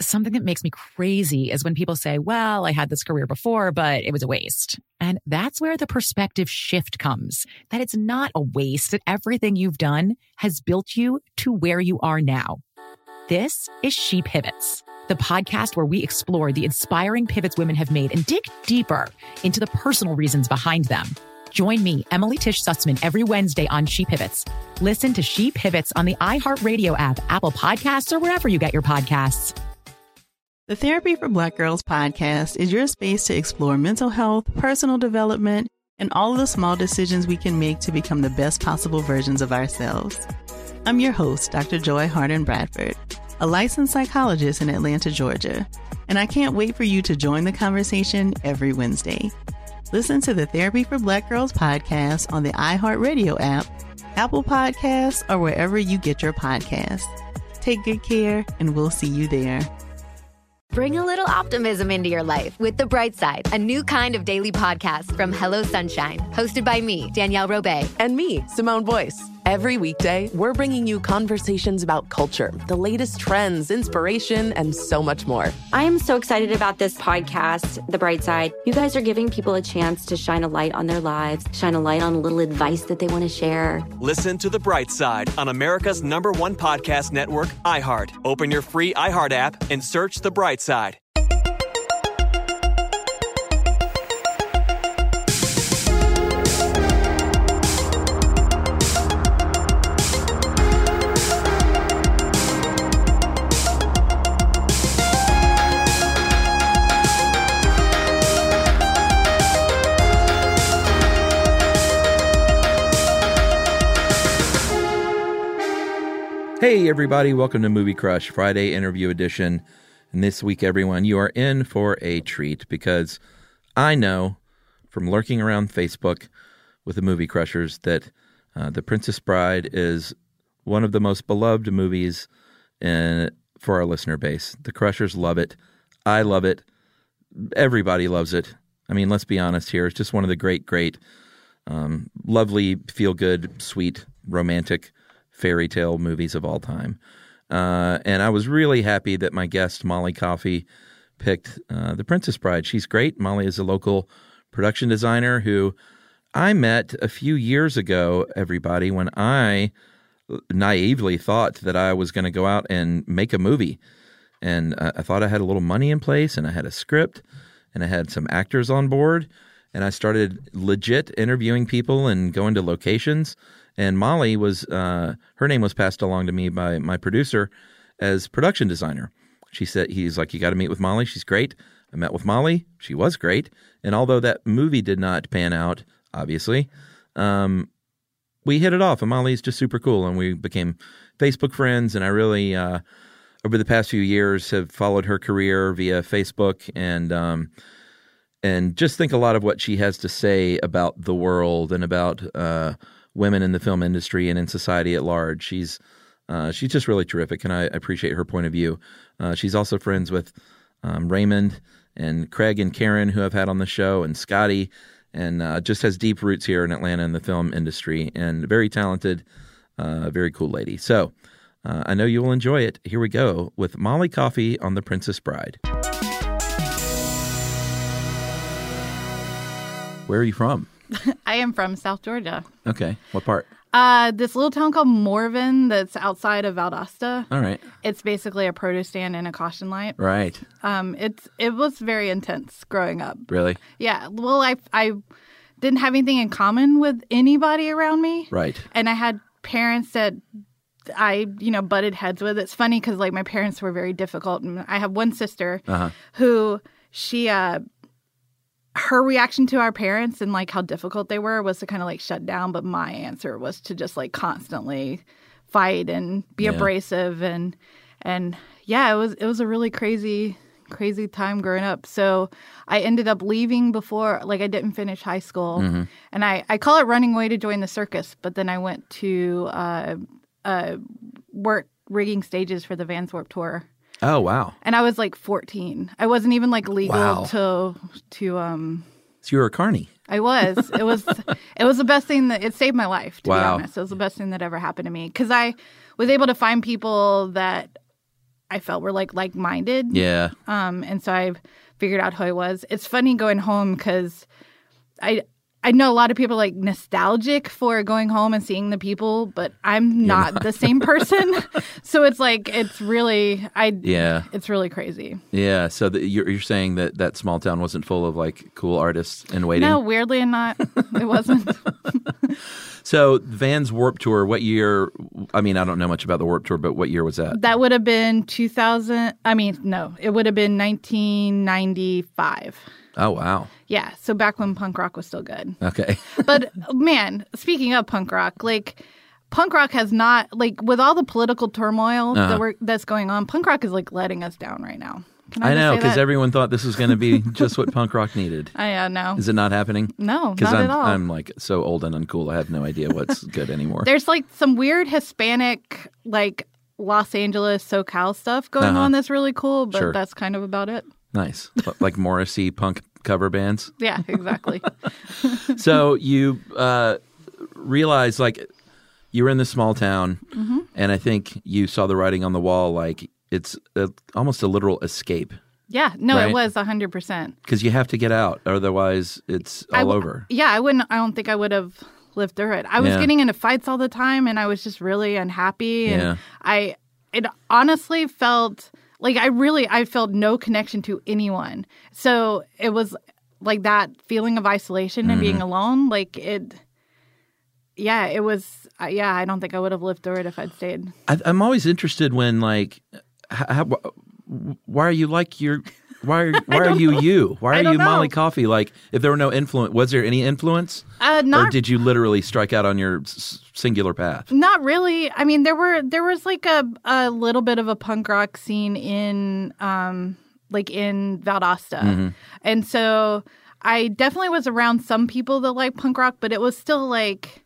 Something that makes me crazy is when people say, well, I had this career before, but it was a waste. And that's where the perspective shift comes, that it's not a waste, that everything you've done has built you to where you are now. This is She Pivots, the podcast where we explore the inspiring pivots women have made and dig deeper into the personal reasons behind them. Join me, Emily Tish Sussman, every Wednesday on She Pivots. Listen to She Pivots on the iHeartRadio app, Apple Podcasts, or wherever you get your podcasts. The Therapy for Black Girls podcast is your space to explore mental health, personal development, and all of the small decisions we can make to become the best possible versions of ourselves. I'm your host, Dr. Joy Harden Bradford, a licensed psychologist in Atlanta, Georgia, and I can't wait for you to join the conversation every Wednesday. Listen to the Therapy for Black Girls podcast on the iHeartRadio app, Apple Podcasts, or wherever you get your podcasts. Take good care, and we'll see you there. Bring a little optimism into your life with The Bright Side, a new kind of daily podcast from Hello Sunshine, hosted by me, Danielle Robay. And me, Simone Boyce. Every weekday, we're bringing you conversations about culture, the latest trends, inspiration, and so much more. I am so excited about this podcast, The Bright Side. You guys are giving people a chance to shine a light on their lives, shine a light on a little advice that they want to share. Listen to The Bright Side on America's #1 podcast network, iHeart. Open your free iHeart app and search The Bright Side. Hey everybody, welcome to Movie Crush, Friday interview edition. And this week, everyone, you are in for a treat because I know from lurking around Facebook with the Movie Crushers that The Princess Bride is one of the most beloved movies for our listener base. The Crushers love it. I love it. Everybody loves it. I mean, let's be honest here. It's just one of the great, lovely, feel-good, sweet, romantic fairy tale movies of all time. And I was really happy that my guest, Molly Coffey, picked The Princess Bride. She's great. Molly is a local production designer who I met a few years ago, everybody, when I naively thought that I was going to go out and make a movie. And I thought I had a little money in place, and I had a script, and I had some actors on board, and I started legit interviewing people and going to locations. And Molly was, her name was passed along to me by my producer as production designer. He's like, you got to meet with Molly. She's great. I met with Molly. She was great. And although that movie did not pan out, obviously, we hit it off. And Molly's just super cool. And we became Facebook friends. And I really, over the past few years, have followed her career via Facebook and just think a lot of what she has to say about the world and about women in the film industry and in society at large. She's just really terrific, and I appreciate her point of view. She's also friends with Raymond and Craig and Karen, who I've had on the show, and Scotty, and just has deep roots here in Atlanta in the film industry, and very talented, very cool lady. So I know you will enjoy it. Here we go with Molly Coffey on The Princess Bride. Where are you from? I am from South Georgia. Okay. What part? This little town called Morven that's outside of Valdosta. All right. It's basically a produce stand and a caution light. Right. It was very intense growing up. Really? Yeah. Well, I didn't have anything in common with anybody around me. Right. And I had parents that I, butted heads with. It's funny because, my parents were very difficult. And I have one sister who she her reaction to our parents and how difficult they were was to kind of shut down. But my answer was to just constantly fight and be abrasive. And yeah, it was a really crazy time growing up. So I ended up leaving before, I didn't finish high school. Mm-hmm. And I call it running away to join the circus. But then I went to work rigging stages for the Vans Warped Tour. Oh, wow. And I was 14. I wasn't even legal to So you were a carny. I was. It was the best thing it saved my life, to be Wow. honest. It was the best thing that ever happened to me because I was able to find people that I felt were like-minded. Yeah. And so I figured out who I was. It's funny going home because I know a lot of people are like nostalgic for going home and seeing the people, but I'm not the same person. So it's like it's really crazy. Yeah. So you're saying that small town wasn't full of like cool artists in waiting? No, weirdly not. It wasn't. So Vans Warped Tour, what year? I mean, I don't know much about the Warped Tour, but what year was that? That would have been 2000. I mean, no, it would have been 1995. Oh, wow. Yeah. So back when punk rock was still good. Okay. But man, speaking of punk rock, like punk rock has not, like with all the political turmoil that's going on, punk rock is like letting us down right now. I know, because everyone thought this was going to be just what punk rock needed. I know. Is it not happening? No, not at all. I'm like so old and uncool. I have no idea what's good anymore. There's like some weird Hispanic, like Los Angeles, SoCal stuff going on that's really cool, but that's kind of about it. Nice. Like Morrissey punk cover bands? Yeah, exactly. So you realized like you were in this small town, and I think you saw the writing on the wall like it's almost a literal escape. Yeah, no, right? It was 100%. Because you have to get out, otherwise it's all over. Yeah, I don't think I would have lived through it. I was getting into fights all the time, and I was just really unhappy. And it honestly felt like I felt no connection to anyone. So it was like that feeling of isolation and being alone. Like it was. I don't think I would have lived through it if I'd stayed. I'm always interested when like. Why are you like your? Why are you you? Why are you Molly Coffee? Like, if there were no influence, was there any influence? Or did you literally strike out on your singular path? Not really. I mean, there was like a little bit of a punk rock scene in in Valdosta, and so I definitely was around some people that like punk rock, but it was still like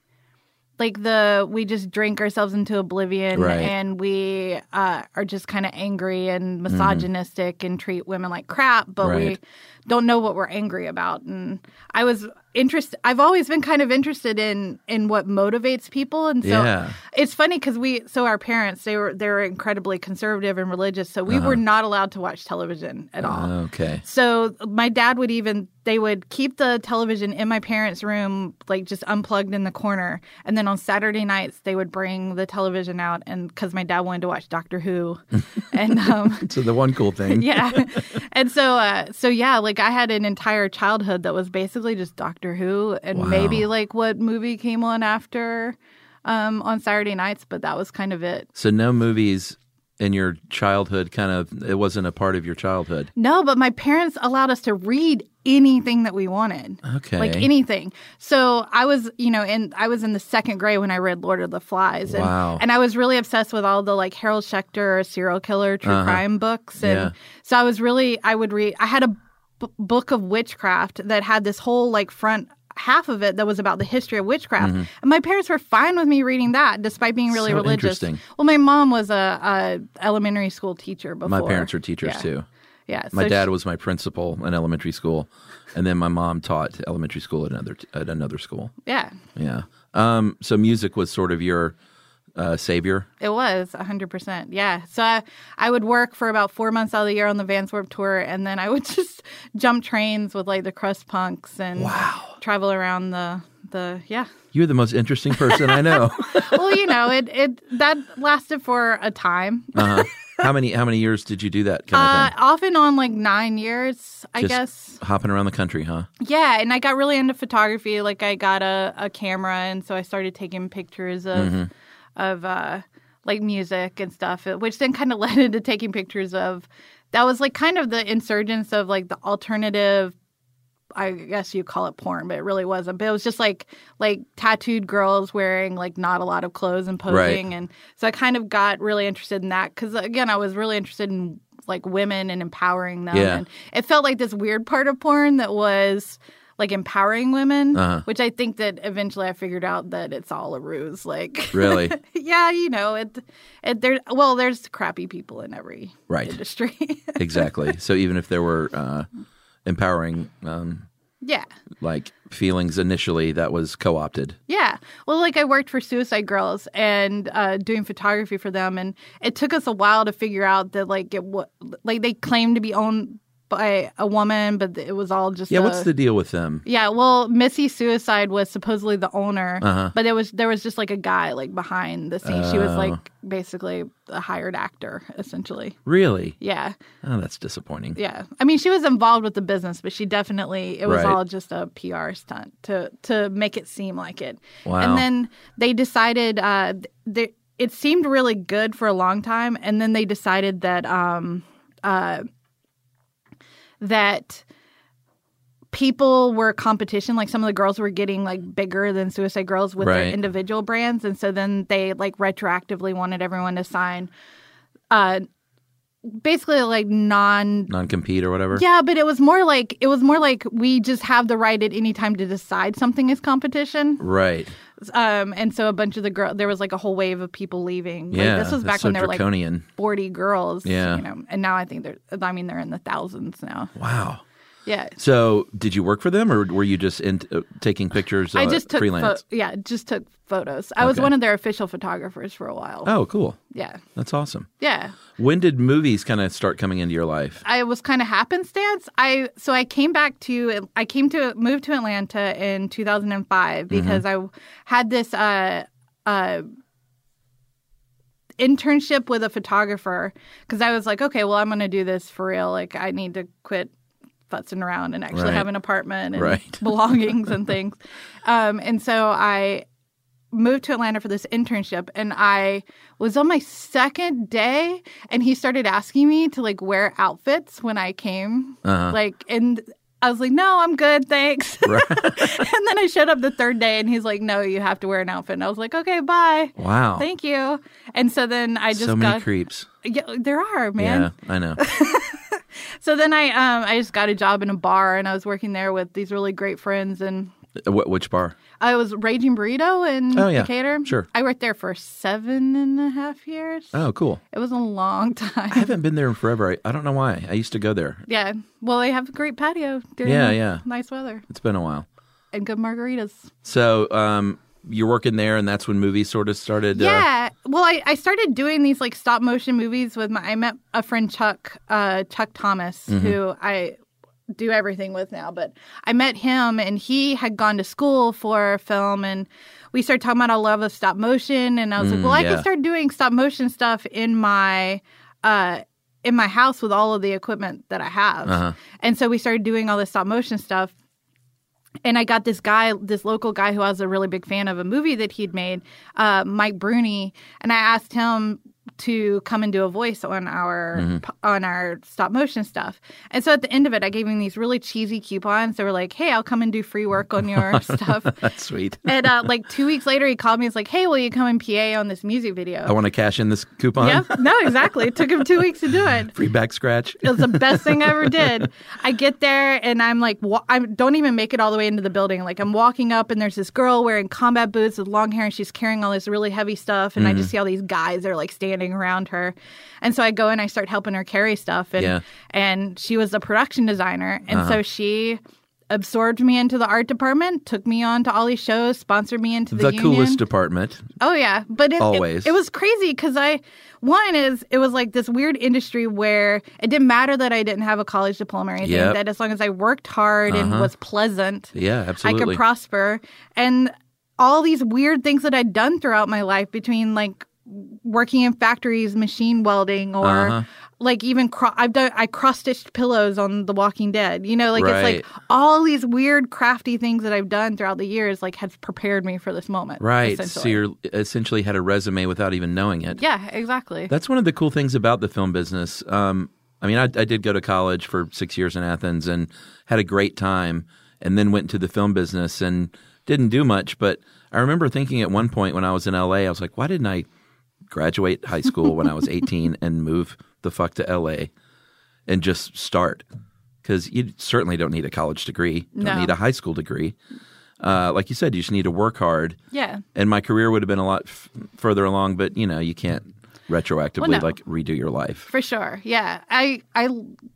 we just drink ourselves into oblivion, and we are just kind of angry and misogynistic and treat women like crap, but we don't know what we're angry about. And I've always been kind of interested in what motivates people, and so it's funny because our parents they were incredibly conservative and religious, so we were not allowed to watch television at all. Okay. So my dad they would keep the television in my parents' room, like just unplugged in the corner. And then on Saturday nights, they would bring the television out, and because my dad wanted to watch Doctor Who. And so the one cool thing. Yeah. And so like I had an entire childhood that was basically just Doctor Who and maybe like what movie came on after on Saturday nights, but that was kind of it. So no movies in your childhood, it wasn't a part of your childhood? No, but my parents allowed us to read anything that we wanted. Okay. Like anything. So I was, I was in the second grade when I read Lord of the Flies. And, and I was really obsessed with all the like Harold Schechter serial killer true crime books. And so I would read, I had a book of witchcraft that had this whole like front half of it that was about the history of witchcraft. And my parents were fine with me reading that despite being really religious. Interesting. Well, my mom was a elementary school teacher before. My parents were teachers too. Yeah, my dad was my principal in elementary school, and then my mom taught elementary school at another school. Yeah. Yeah. So music was sort of your savior? It was 100%. Yeah. So I would work for about 4 months out of the year on the Vans Warped Tour, and then I would just jump trains with like the crust punks and travel around the. You're the most interesting person I know. Well, it that lasted for a time. How many years did you do that kind of thing? Off and on, like 9 years, I guess. Hopping around the country, huh? Yeah, and I got really into photography. Like I got a camera, and so I started taking pictures of like music and stuff, which then kind of led into taking pictures of. That was like kind of the insurgence of like the alternative. I guess you call it porn, but it really wasn't. But it was just like tattooed girls wearing like not a lot of clothes and posing. And so I kind of got really interested in that because, again, I was really interested in like women and empowering them. Yeah. And it felt like this weird part of porn that was like empowering women, which I think that eventually I figured out that it's all a ruse. Like, really? Yeah, there's crappy people in every industry. Exactly. So even if there were empowering, like feelings initially that was co-opted. Yeah. Well, like I worked for Suicide Girls and doing photography for them, and it took us a while to figure out that like they claimed to be owned by a woman, but it was all just what's the deal with them? Yeah, well, Missy Suicide was supposedly the owner, but there was just like a guy like behind the scenes. She was like basically a hired actor, essentially. Really? Yeah. Oh, that's disappointing. Yeah. I mean, she was involved with the business, but it was all just a PR stunt to make it seem like it. Wow. And then they decided it seemed really good for a long time, and then they decided that that people were competition. Like some of the girls were getting like bigger than Suicide Girls with their individual brands. And so then they like retroactively wanted everyone to sign basically like non-compete or whatever. Yeah, but it was more like we just have the right at any time to decide something is competition. Right. And so a bunch of the girls, there was like a whole wave of people leaving. Yeah, like, this was back when there were like 40 girls. Yeah. You know, and now I think they're in the thousands now. Wow. Yeah. So did you work for them, or were you just taking pictures? I just took freelance. just took photos. I was one of their official photographers for a while. Oh, cool. Yeah. That's awesome. Yeah. When did movies kind of start coming into your life? I was kind of happenstance. I moved to Atlanta in 2005 because I had this internship with a photographer, because I was like, okay, well, I'm going to do this for real. Like, I need to quit futzing around and actually have an apartment and belongings and things. And so I moved to Atlanta for this internship, and I was on my second day, and he started asking me to like wear outfits when I came. Like, and I was like, no, I'm good, thanks. Right. And then I showed up the third day, and he's like, no, you have to wear an outfit. And I was like, okay, bye. Wow. Thank you. And so then I just many creeps. Yeah, there are, man. Yeah, I know. So then I just got a job in a bar, and I was working there with these really great friends. And which bar? I was Raging Burrito in Decatur. Sure. I worked there for 7.5 years. Oh, cool. It was a long time. I haven't been there in forever. I don't know why. I used to go there. Yeah. Well, they have a great patio during nice weather. It's been a while. And good margaritas. So you're working there, and that's when movies sort of started? Yeah. Well, I started doing these like stop motion movies I met a friend, Chuck Thomas, who I do everything with now. But I met him, and he had gone to school for film, and we started talking about our love of stop motion. And I was like, well, I can start doing stop motion stuff in my house with all of the equipment that I have. And so we started doing all this stop motion stuff. And I got this local guy who I was a really big fan of a movie that he'd made, Mike Bruni, and I asked him to come and do a voice on our stop motion stuff. And so at the end of it, I gave him these really cheesy coupons. They were like, hey, I'll come and do free work on your stuff. That's sweet. And like 2 weeks later, he called me. He's like, hey, will you come and PA on this music video? I want to cash in this coupon. Yeah, no, exactly. It took him 2 weeks to do it. Free back scratch. It was the best thing I ever did. I get there, and I'm like, I don't even make it all the way into the building. Like, I'm walking up, and there's this girl wearing combat boots with long hair, and she's carrying all this really heavy stuff. And I just see all these guys that are like standing around her. And so I go and I start helping her carry stuff. And she was a production designer. And so she absorbed me into the art department, took me on to all these shows, sponsored me into the union. Coolest department. Oh, yeah. But it was crazy because it was like this weird industry where it didn't matter that I didn't have a college diploma or anything, that as long as I worked hard and was pleasant, absolutely, I could prosper. And all these weird things that I'd done throughout my life, between like working in factories, machine welding, or like even I cross-stitched pillows on The Walking Dead. You know, like it's like all these weird crafty things that I've done throughout the years like have prepared me for this moment. Right. So you essentially had a resume without even knowing it. Yeah, exactly. That's one of the cool things about the film business. I mean, I did go to college for 6 years in Athens and had a great time, and then went into the film business and didn't do much. But I remember thinking at one point when I was in LA, I was like, why didn't I graduate high school when I was 18 and move the fuck to LA and just start? Because you certainly don't need a college degree. You don't need a high school degree. Like you said, you just need to work hard. Yeah. And my career would have been a lot further along, but you know, you can't retroactively like redo your life. For sure. Yeah.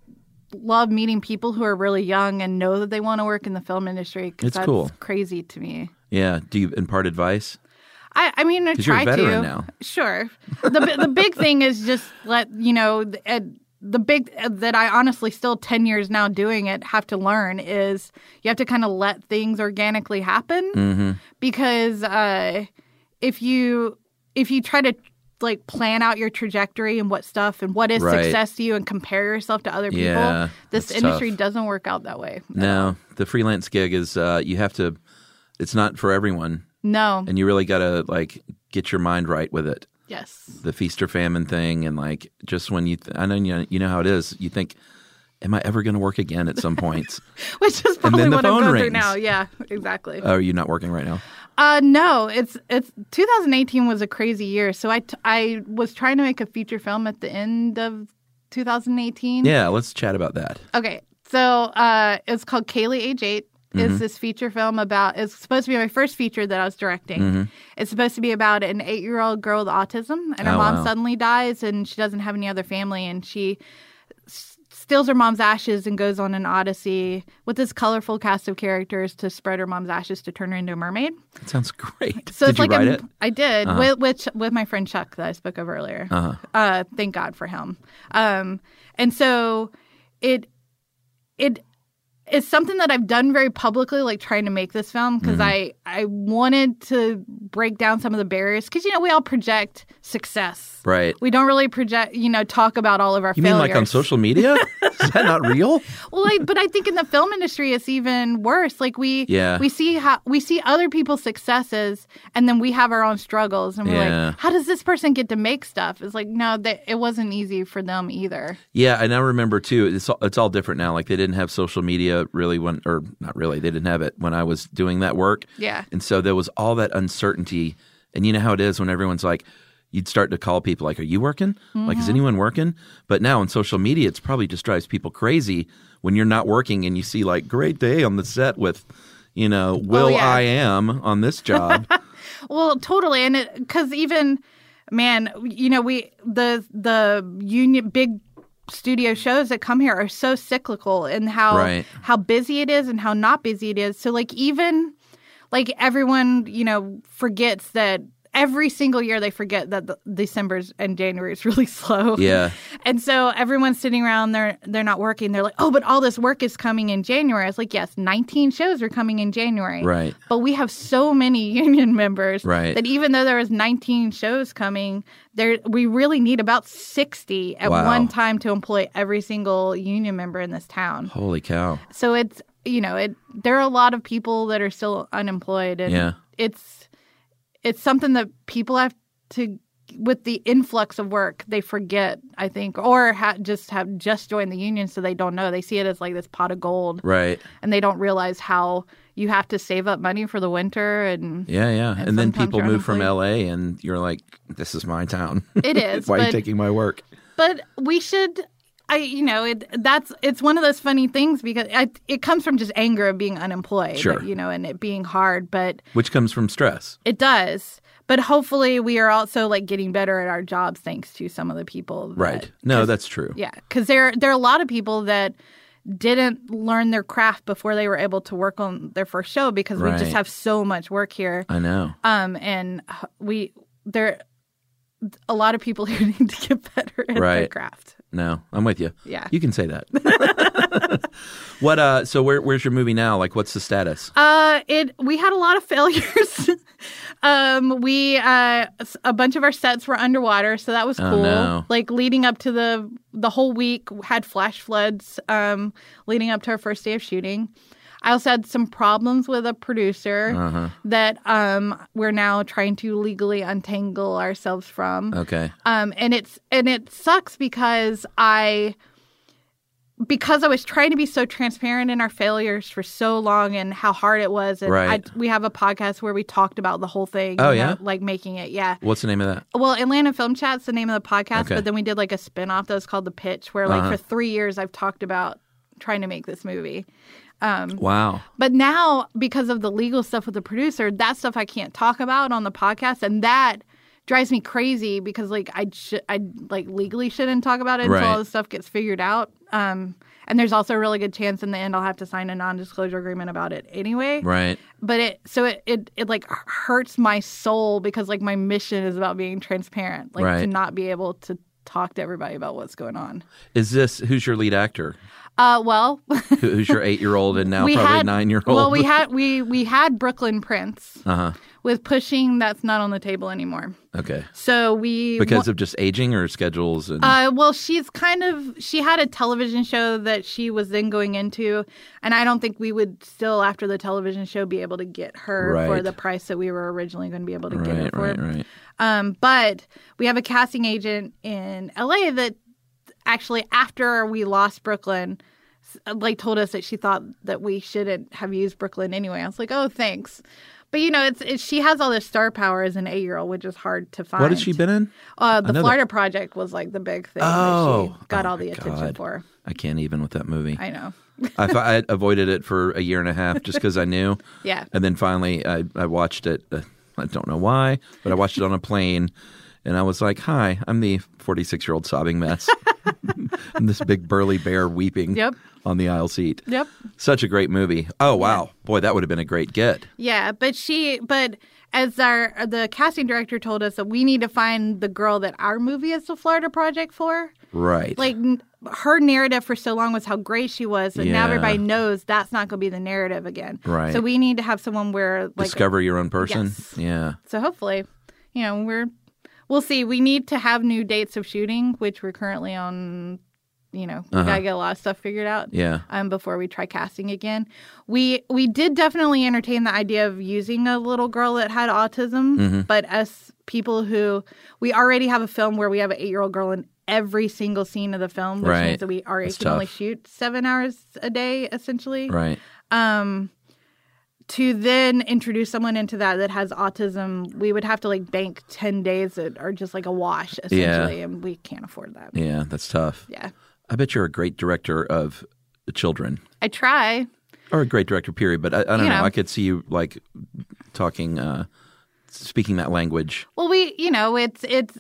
love meeting people who are really young and know that they want to work in the film industry. 'Cause It's that's cool. crazy to me. Yeah. Do you impart advice? I mean, I 'Cause you're a try veteran to. now. Sure. The big thing is just the big that I honestly still 10 years now doing it have to learn is you have to kind of let things organically happen because if you try to like plan out your trajectory and what stuff and what is success to you and compare yourself to other people, this industry doesn't work out that way. No, the freelance gig is you have to. It's not for everyone. No. And you really got to like get your mind right with it. Yes. The feast or famine thing, and like just when I know you know how it is. You think, am I ever going to work again at some points? Which is probably then the what I'm phone going rings. through now. Yeah, exactly. Oh, are you not working right now? No, it's 2018 was a crazy year. So I was trying to make a feature film at the end of 2018. Yeah, let's chat about that. Okay, so it's called Kaylee Age 8. It's this feature film about. It's supposed to be my first feature that I was directing. It's supposed to be about an 8-year-old girl with autism, and her mom suddenly dies, and she doesn't have any other family, and she steals her mom's ashes and goes on an odyssey with this colorful cast of characters to spread her mom's ashes to turn her into a mermaid. That sounds great. So Did it's you like write it? I did with my friend Chuck that I spoke of earlier. Thank God for him. And so it's something that I've done very publicly, like trying to make this film because I wanted to break down some of the barriers because, we all project success. Right. We don't really project, talk about all of our You failures. mean like on social media? Is that not real? Well, but I think in the film industry, it's even worse. Like we see other people's successes and then we have our own struggles and we're like, how does this person get to make stuff? It's like, no, it wasn't easy for them either. Yeah. And I remember too, it's all different now. Like they didn't have social media really not really. They didn't have it when I was doing that work. Yeah. And so there was all that uncertainty. And you know how it is when everyone's like, you'd start to call people like, are you working? Like, is anyone working? But now on social media, it's probably just drives people crazy when you're not working and you see like, great day on the set with, I am on this job. Well, totally. And because even, man, the union, big studio shows that come here are so cyclical in how busy it is and how not busy it is. So like even like everyone, forgets that every single year they forget that December and January is really slow. Yeah. And so everyone's sitting around, they're not working. They're like, oh, but all this work is coming in January. I was like, yes, 19 shows are coming in January. Right. But we have so many union members that even though there was 19 shows coming, we really need about 60 at one time to employ every single union member in this town. Holy cow. So it's, there are a lot of people that are still unemployed. And it's something that people have to, with the influx of work, they forget, I think, or have just joined the union so they don't know. They see it as like this pot of gold. Right. And they don't realize how you have to save up money for the winter. And And then people move from LA and you're like, this is my town. It is. Why are you taking my work? But we should... it's one of those funny things because it comes from just anger of being unemployed, sure. And it being hard, but which comes from stress. It does, but hopefully we are also like getting better at our jobs thanks to some of the people. Right? No, that's true. Yeah, because there are a lot of people that didn't learn their craft before they were able to work on their first show because we just have so much work here. I know. And a lot of people who need to get better at their craft. No, I'm with you. Yeah. You can say that. So where's your movie now? Like, what's the status? We had a lot of failures. A bunch of our sets were underwater, so that was cool. Oh, no. Like leading up to the whole week had flash floods, leading up to our first day of shooting. I also had some problems with a producer that we're now trying to legally untangle ourselves from. Okay. And it sucks because I was trying to be so transparent in our failures for so long and how hard it was. And we have a podcast where we talked about the whole thing. Oh, yeah? Like making it, yeah. What's the name of that? Well, Atlanta Film Chat's the name of the podcast, but then we did like a spinoff that was called The Pitch where like for 3 years I've talked about trying to make this movie. Wow. But now, because of the legal stuff with the producer, that stuff I can't talk about on the podcast. And that drives me crazy because like I like legally shouldn't talk about it until all this stuff gets figured out. And there's also a really good chance in the end I'll have to sign a non-disclosure agreement about it anyway. Right. But it like hurts my soul because like my mission is about being transparent, like to not be able to talk to everybody about what's going on. Who's your lead actor? Well, who's your 8-year-old and now probably 9-year-old? Well, we had Brooklyn Prince with Pushing. That's not on the table anymore. Okay. So because of just aging or schedules? And... well, she had a television show that she was then going into, and I don't think we would still, after the television show, be able to get her for the price that we were originally going to be able to get her for. Right. But we have a casting agent in LA that actually, after we lost Brooklyn, like told us that she thought that we shouldn't have used Brooklyn anyway. I was like, oh, thanks. But, you know, she has all this star power as an 8-year-old, which is hard to find. What has she been in? The Florida Project was like the big thing that she got all the attention for. I can't even with that movie. I know. I avoided it for a year and a half just because I knew. Yeah. And then finally I watched it. I don't know why, but I watched it on a plane. And I was like, hi, I'm the 46-year-old sobbing mess. And this big burly bear weeping on the aisle seat. Yep. Such a great movie. Oh, wow. Yeah. Boy, that would have been a great get. Yeah, but as the casting director told us that we need to find the girl that our movie is the Florida Project for. Right. Like her narrative for so long was how great she was, and now everybody knows that's not going to be the narrative again. Right. So we need to have someone where like discover your own person. Yes. Yeah. So hopefully, you know, we'll see. We need to have new dates of shooting, which we're currently on. You know, we gotta get a lot of stuff figured out. Yeah. Before we try casting again, we did definitely entertain the idea of using a little girl that had autism, but as people who we already have a film where we have an 8-year-old girl in every single scene of the film, which means that we already can only shoot 7 hours a day, essentially. Right. To then introduce someone into that has autism, we would have to like bank 10 days that are just like a wash, essentially, and we can't afford that. Yeah, that's tough. Yeah. I bet you're a great director of children. I try. Or a great director, period. But I don't know. I could see you like talking, speaking that language. Well, it's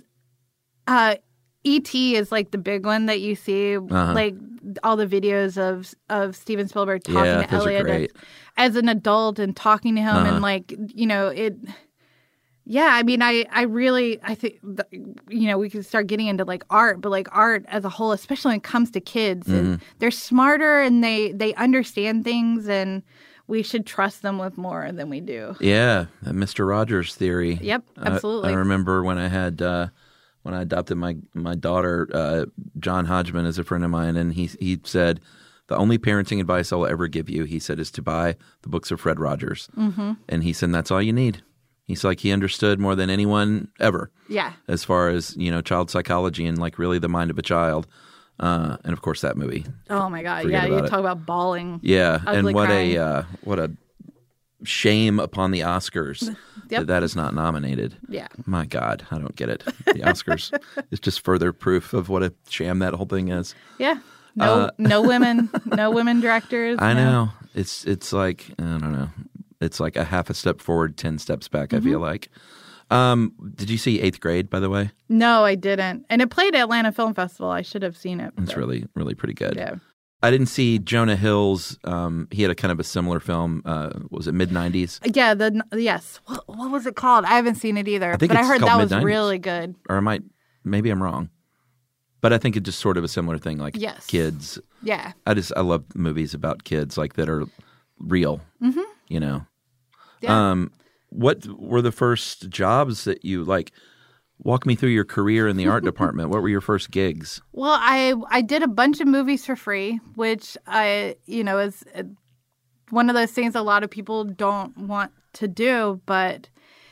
E.T. is like the big one that you see, like all the videos of Steven Spielberg talking to Elliot as an adult and talking to him and like, you know, it. Yeah, I mean, I think, you know, we could start getting into like art, but like art as a whole, especially when it comes to kids, and they're smarter and they understand things, and we should trust them with more than we do. Yeah, Mr. Rogers theory. Yep, absolutely. I remember when I had when I adopted my daughter, John Hodgman is a friend of mine, and he said, the only parenting advice I'll ever give you, he said, is to buy the books of Fred Rogers. And he said, that's all you need. He's like, he understood more than anyone ever. Yeah. As far as, you know, child psychology and like really the mind of a child. And of course that movie. Oh my God. Yeah. You talk about bawling. Yeah. And what a shame upon the Oscars that is not nominated. Yeah. My God. I don't get it. The Oscars is just further proof of what a sham that whole thing is. Yeah. No women directors. I know. It's like, I don't know. It's like a half a step forward, 10 steps back, I feel like. Did you see 8th Grade, by the way? No, I didn't. And it played at Atlanta Film Festival. I should have seen it. It's really, really pretty good. Yeah. I didn't see Jonah Hill's. He had a kind of a similar film. Was it mid-90s? Yeah. Yes. What was it called? I haven't seen it either. But I heard that was really good. Or maybe I'm wrong. But I think it's just sort of a similar thing, like kids. Yeah. I love movies about kids like that are real. You know. Yeah. What were the first jobs that you like? Walk me through your career in the art department. What were your first gigs? Well, I did a bunch of movies for free, which is one of those things a lot of people don't want to do, but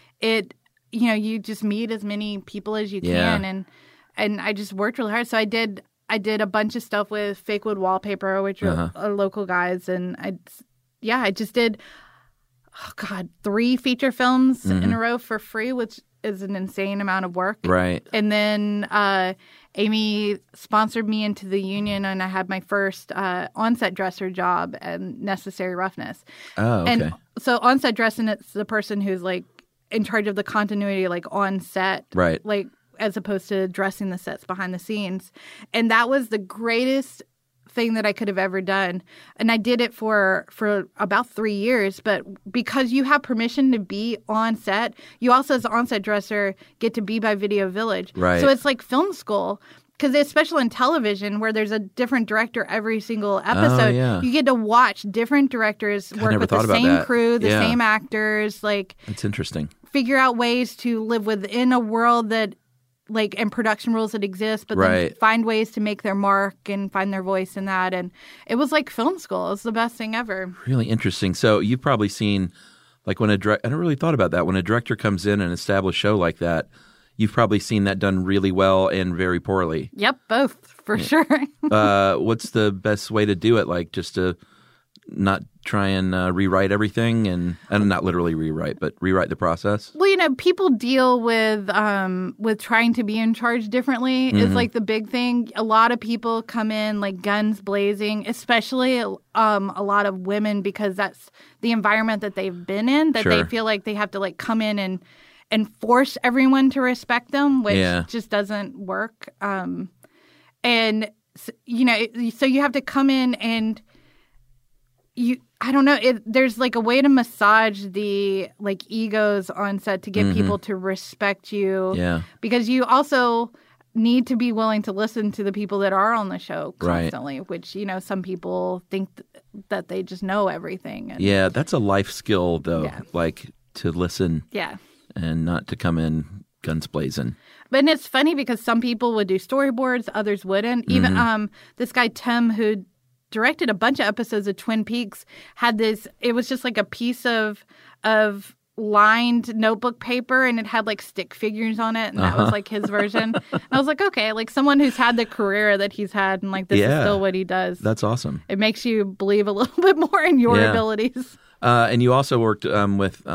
you just meet as many people as you can, and I just worked really hard. So I did a bunch of stuff with Fake Wood Wallpaper, which are local guys, and I just did 3 feature films in a row for free, which is an insane amount of work. Right. And then Amy sponsored me into the union, and I had my first on-set dresser job and Necessary Roughness. Oh, okay. And so on-set dressing, it's the person who's like in charge of the continuity, like on set, Right. like as opposed to dressing the sets behind the scenes. And that was the greatest thing that I could have ever done. And I did it for about 3 years. But because you have permission to be on set, you also, as an on-set dresser, get to be by Video Village. Right. So it's like film school. Because especially in television, where there's a different director every single episode, you get to watch different directors work with the same crew, the same actors, like That's interesting. figure out ways to live within a world that, like, and production rules that exist, but then find ways to make their mark and find their voice in that. And it was like film school. It was the best thing ever. Really interesting. So you've probably seen, like, when I never really thought about that. When a director comes in an established show like that, you've probably seen that done really well and very poorly. Yep, both, for sure. What's the best way to do it? Like, just to not try and rewrite everything and not literally rewrite, but rewrite the process? Well, you know, people deal with trying to be in charge differently. Mm-hmm. It's like the big thing. A lot of people come in like guns blazing, especially a lot of women, because that's the environment that they've been in, that they feel like they have to like come in and force everyone to respect them, which just doesn't work. And, you know, so you have to come in and I don't know, there's like a way to massage the like egos on set to get people to respect you. Yeah. Because you also need to be willing to listen to the people that are on the show constantly, which, you know, some people think that they just know everything. And, yeah, that's a life skill, though, like to listen. Yeah. And not to come in guns blazing. But it's funny because some people would do storyboards, others wouldn't. Even this guy, Tim, who directed a bunch of episodes of Twin Peaks, had this, it was just like a piece of lined notebook paper, and it had like stick figures on it, and that was like his version. I was like, okay, like someone who's had the career that he's had, and like this is still what he does. That's awesome. It makes you believe a little bit more in your abilities. And you also worked with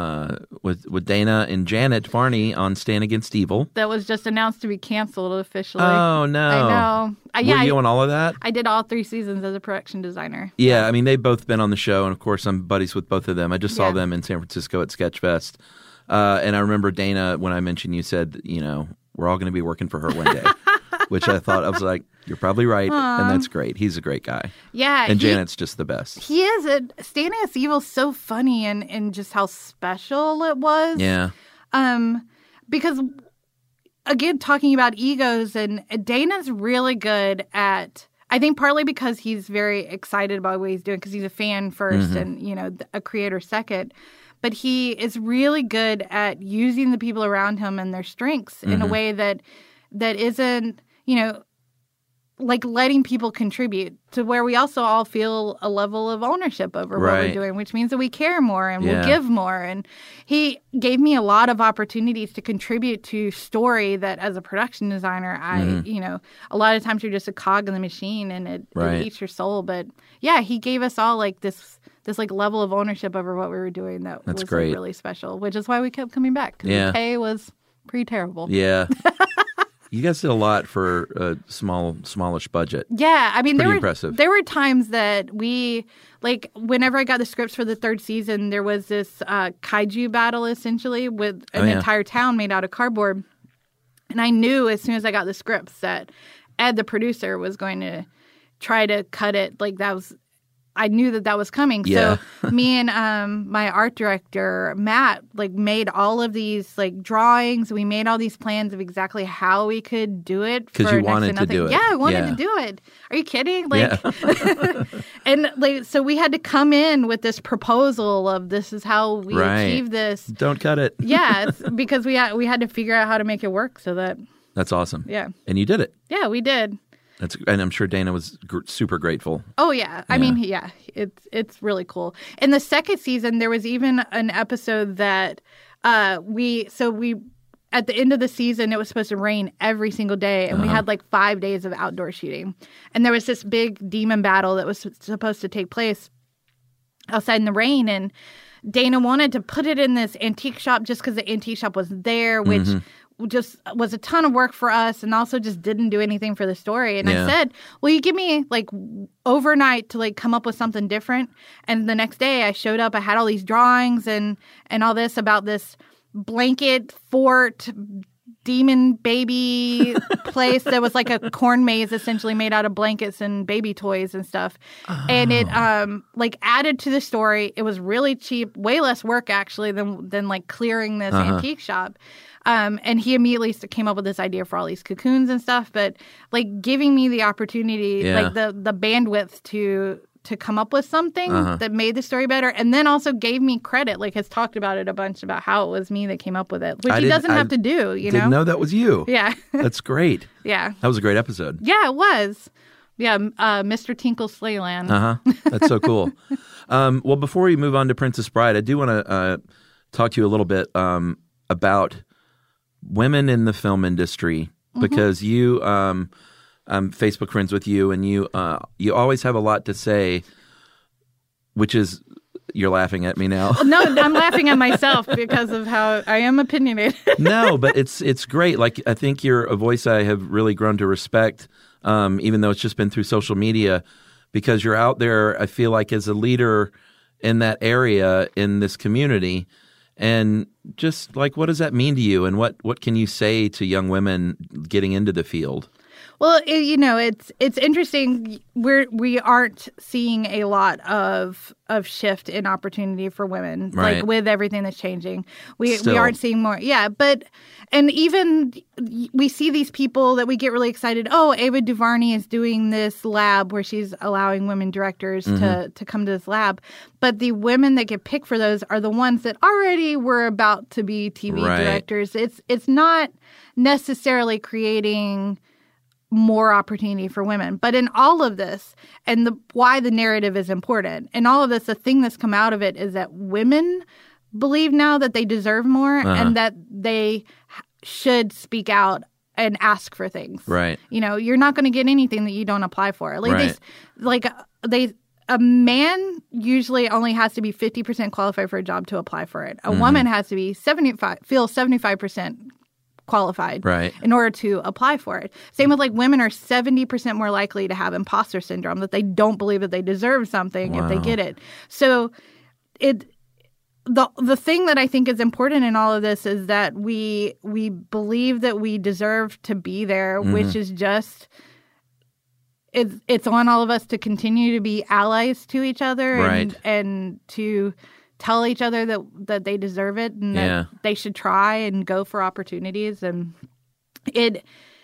Dana and Janet Varney on Stand Against Evil. That was just announced to be canceled officially. Oh, no. I know. Were you on all of that? I did all 3 seasons as a production designer. Yeah, I mean, they've both been on the show, and of course, I'm buddies with both of them. I just saw them in San Francisco at Sketchfest. And I remember Dana, when I mentioned you, said, you know, we're all going to be working for her one day. Which I was like, you're probably right. Aww. And that's great. He's a great guy. Yeah. And Janet's just the best. He is. Stand Against Evil's so funny and just how special it was. Yeah. Because, again, talking about egos, and Dana's really good at, I think partly because he's very excited about what he's doing, because he's a fan first and, you know, a creator second. But he is really good at using the people around him and their strengths in a way that isn't, you know, like letting people contribute to where we also all feel a level of ownership over what we're doing, which means that we care more and we'll give more. And he gave me a lot of opportunities to contribute to story that as a production designer, you know, a lot of times you're just a cog in the machine and it eats your soul. But yeah, he gave us all like this like level of ownership over what we were doing that was like, really special, which is why we kept coming back, because the pay was pretty terrible. Yeah. You guys did a lot for a smallish budget. Yeah, I mean, impressive. There were times that we, like, whenever I got the scripts for the 3rd season, there was this kaiju battle, essentially, with an entire town made out of cardboard. And I knew as soon as I got the scripts that Ed, the producer, was going to try to cut it. Like, I knew that was coming. Yeah. So me and my art director, Matt, like made all of these like drawings. We made all these plans of exactly how we could do it. Because you wanted to do it. Yeah, I wanted to do it. Are you kidding? Like, and like, so we had to come in with this proposal of this is how we achieve this. Don't cut it. Yeah, because we had to figure out how to make it work so that. That's awesome. Yeah. And you did it. Yeah, we did. And I'm sure Dana was super grateful. Oh, yeah. I mean, it's really cool. In the 2nd season, there was even an episode that we at the end of the season, it was supposed to rain every single day. And we had like 5 days of outdoor shooting. And there was this big demon battle that was supposed to take place outside in the rain. And Dana wanted to put it in this antique shop just because the antique shop was there, which just was a ton of work for us and also just didn't do anything for the story. And I said, well, you give me like overnight to like come up with something different. And the next day I showed up, I had all these drawings and all this about this blanket fort demon baby place that was like a corn maze essentially made out of blankets and baby toys and stuff. And it like added to the story. It was really cheap, way less work actually than like clearing this antique shop. And he immediately came up with this idea for all these cocoons and stuff, but like giving me the opportunity, like the bandwidth to come up with something that made the story better, and then also gave me credit, like has talked about it a bunch about how it was me that came up with it, which he doesn't have to do, you know? Didn't know that was you. Yeah. That's great. Yeah. That was a great episode. Yeah, it was. Yeah, Mr. Tinkle Slayland. That's so cool. Well, before we move on to Princess Bride, I do want to talk to you a little bit about women in the film industry, because you I'm Facebook friends with you, and you always have a lot to say, which is, you're laughing at me now. No, I'm laughing at myself because of how I am opinionated. No, but it's great. Like, I think you're a voice I have really grown to respect, even though it's just been through social media, because you're out there, I feel like, as a leader in that area, in this community. And just like, what does that mean to you? And what can you say to young women getting into the field? Well, it's interesting. We aren't seeing a lot of shift in opportunity for women, right, like with everything that's changing. We aren't seeing more. Yeah, and even we see these people that we get really excited. Oh, Ava DuVernay is doing this lab where she's allowing women directors to come to this lab. But the women that get picked for those are the ones that already were about to be TV directors. It's not necessarily creating more opportunity for women. But in all of this, and why the narrative is important, in all of this, the thing that's come out of it is that women believe now that they deserve more and that they should speak out and ask for things. Right. You're not going to get anything that you don't apply for. A man usually only has to be 50% qualified for a job to apply for it. A woman has to be 75% qualified in order to apply for it. Same with, like, women are 70% more likely to have imposter syndrome, that they don't believe that they deserve something if they get it. So the thing that I think is important in all of this is that we believe that we deserve to be there, which is just it's on all of us to continue to be allies to each other and to tell each other that they deserve it and that they should try and go for opportunities. And it's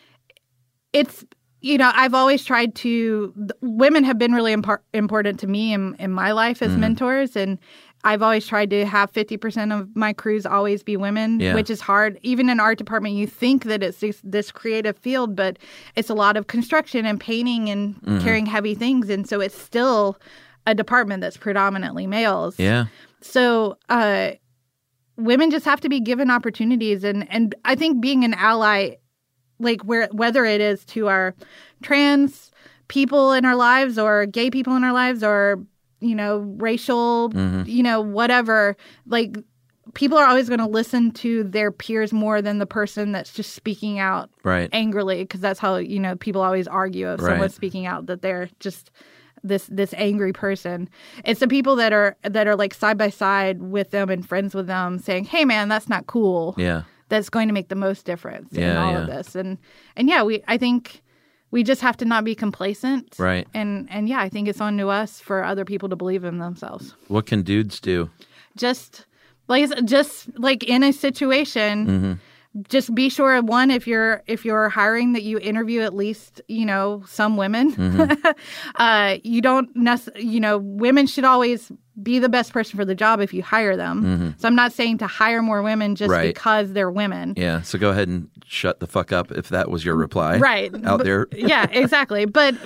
I've always tried to. Women have been really important to me in my life as mentors, and I've always tried to have 50% of my crews always be women, which is hard. Even in art department, you think that it's this creative field, but it's a lot of construction and painting and carrying heavy things, and so it's still a department that's predominantly males. Yeah. So women just have to be given opportunities. And I think being an ally, like whether it is to our trans people in our lives or gay people in our lives or, racial, whatever, like people are always going to listen to their peers more than the person that's just speaking out angrily, because that's how, people always argue if someone's speaking out that they're just this angry person. It's the people that are like side by side with them and friends with them saying, hey man, that's not cool. Yeah. That's going to make the most difference in all of this. And I think we just have to not be complacent. Right. And I think it's on to us for other people to believe in themselves. What can dudes do? Just like in a situation, just be sure, one, if you're hiring, that you interview at least, some women. You don't women should always be the best person for the job if you hire them. So I'm not saying to hire more women just because they're women. Yeah. So go ahead and shut the fuck up if that was your reply. Out there. Yeah, exactly. But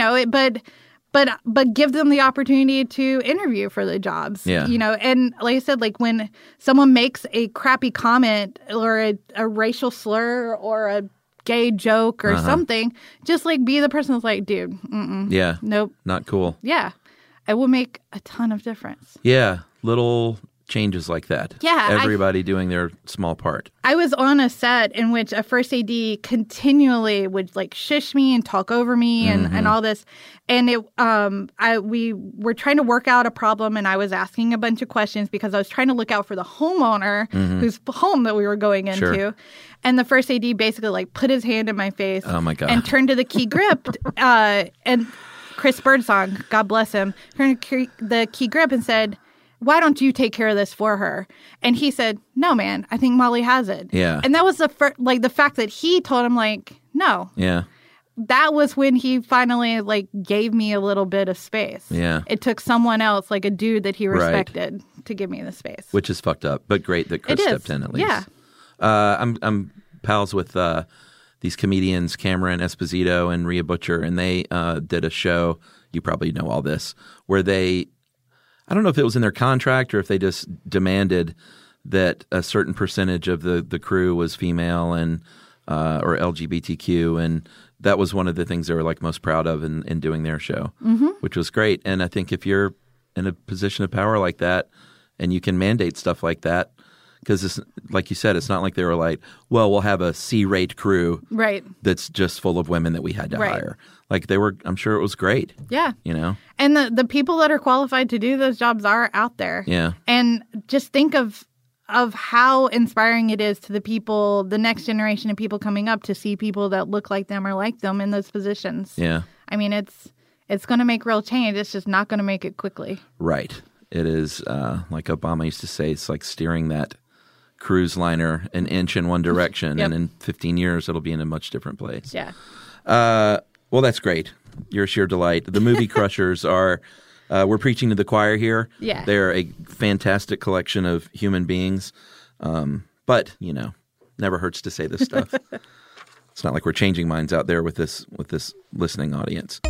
give them the opportunity to interview for the jobs. Yeah. And like I said, like when someone makes a crappy comment or a racial slur or a gay joke or something, just like be the person that's like, dude, nope. Not cool. Yeah. It will make a ton of difference. Yeah. Little changes like that. Yeah. Everybody doing their small part. I was on a set in which a first AD continually would like shush me and talk over me and all this. And we were trying to work out a problem, and I was asking a bunch of questions because I was trying to look out for the homeowner whose home that we were going into. Sure. And the first AD basically like put his hand in my face and turned to the key grip and Chris Birdsong, God bless him, turned to the key grip and said, "Why don't you take care of this for her?" And he said, "No, man, I think Molly has it." Yeah. And that was the fact that he told him, like, no. Yeah. That was when he finally, like, gave me a little bit of space. Yeah. It took someone else, like a dude that he respected, to give me the space. Which is fucked up, but great that Chris stepped in at least. Yeah. I'm pals with these comedians, Cameron Esposito and Rhea Butcher, and they did a show, you probably know all this, where I don't know if it was in their contract or if they just demanded that a certain percentage of the crew was female and or LGBTQ, and that was one of the things they were like most proud of in doing their show, which was great. And I think if you're in a position of power like that and you can mandate stuff like that, because like you said, it's not like they were like, well, we'll have a C-rate crew that's just full of women that we had to hire. Like they were, I'm sure it was great. Yeah. You know? And the people that are qualified to do those jobs are out there. Yeah. And just think of how inspiring it is to the people, the next generation of people coming up, to see people that look like them or like them in those positions. Yeah. I mean, it's going to make real change. It's just not going to make it quickly. Right. It is, like Obama used to say, it's like steering that cruise liner an inch in one direction, and in 15 years, it'll be in a much different place. Yeah. Well, that's great. You're a sheer delight. The Movie Crushers are, we're preaching to the choir here. Yeah. They're a fantastic collection of human beings. But, never hurts to say this stuff. It's not like we're changing minds out there with this listening audience.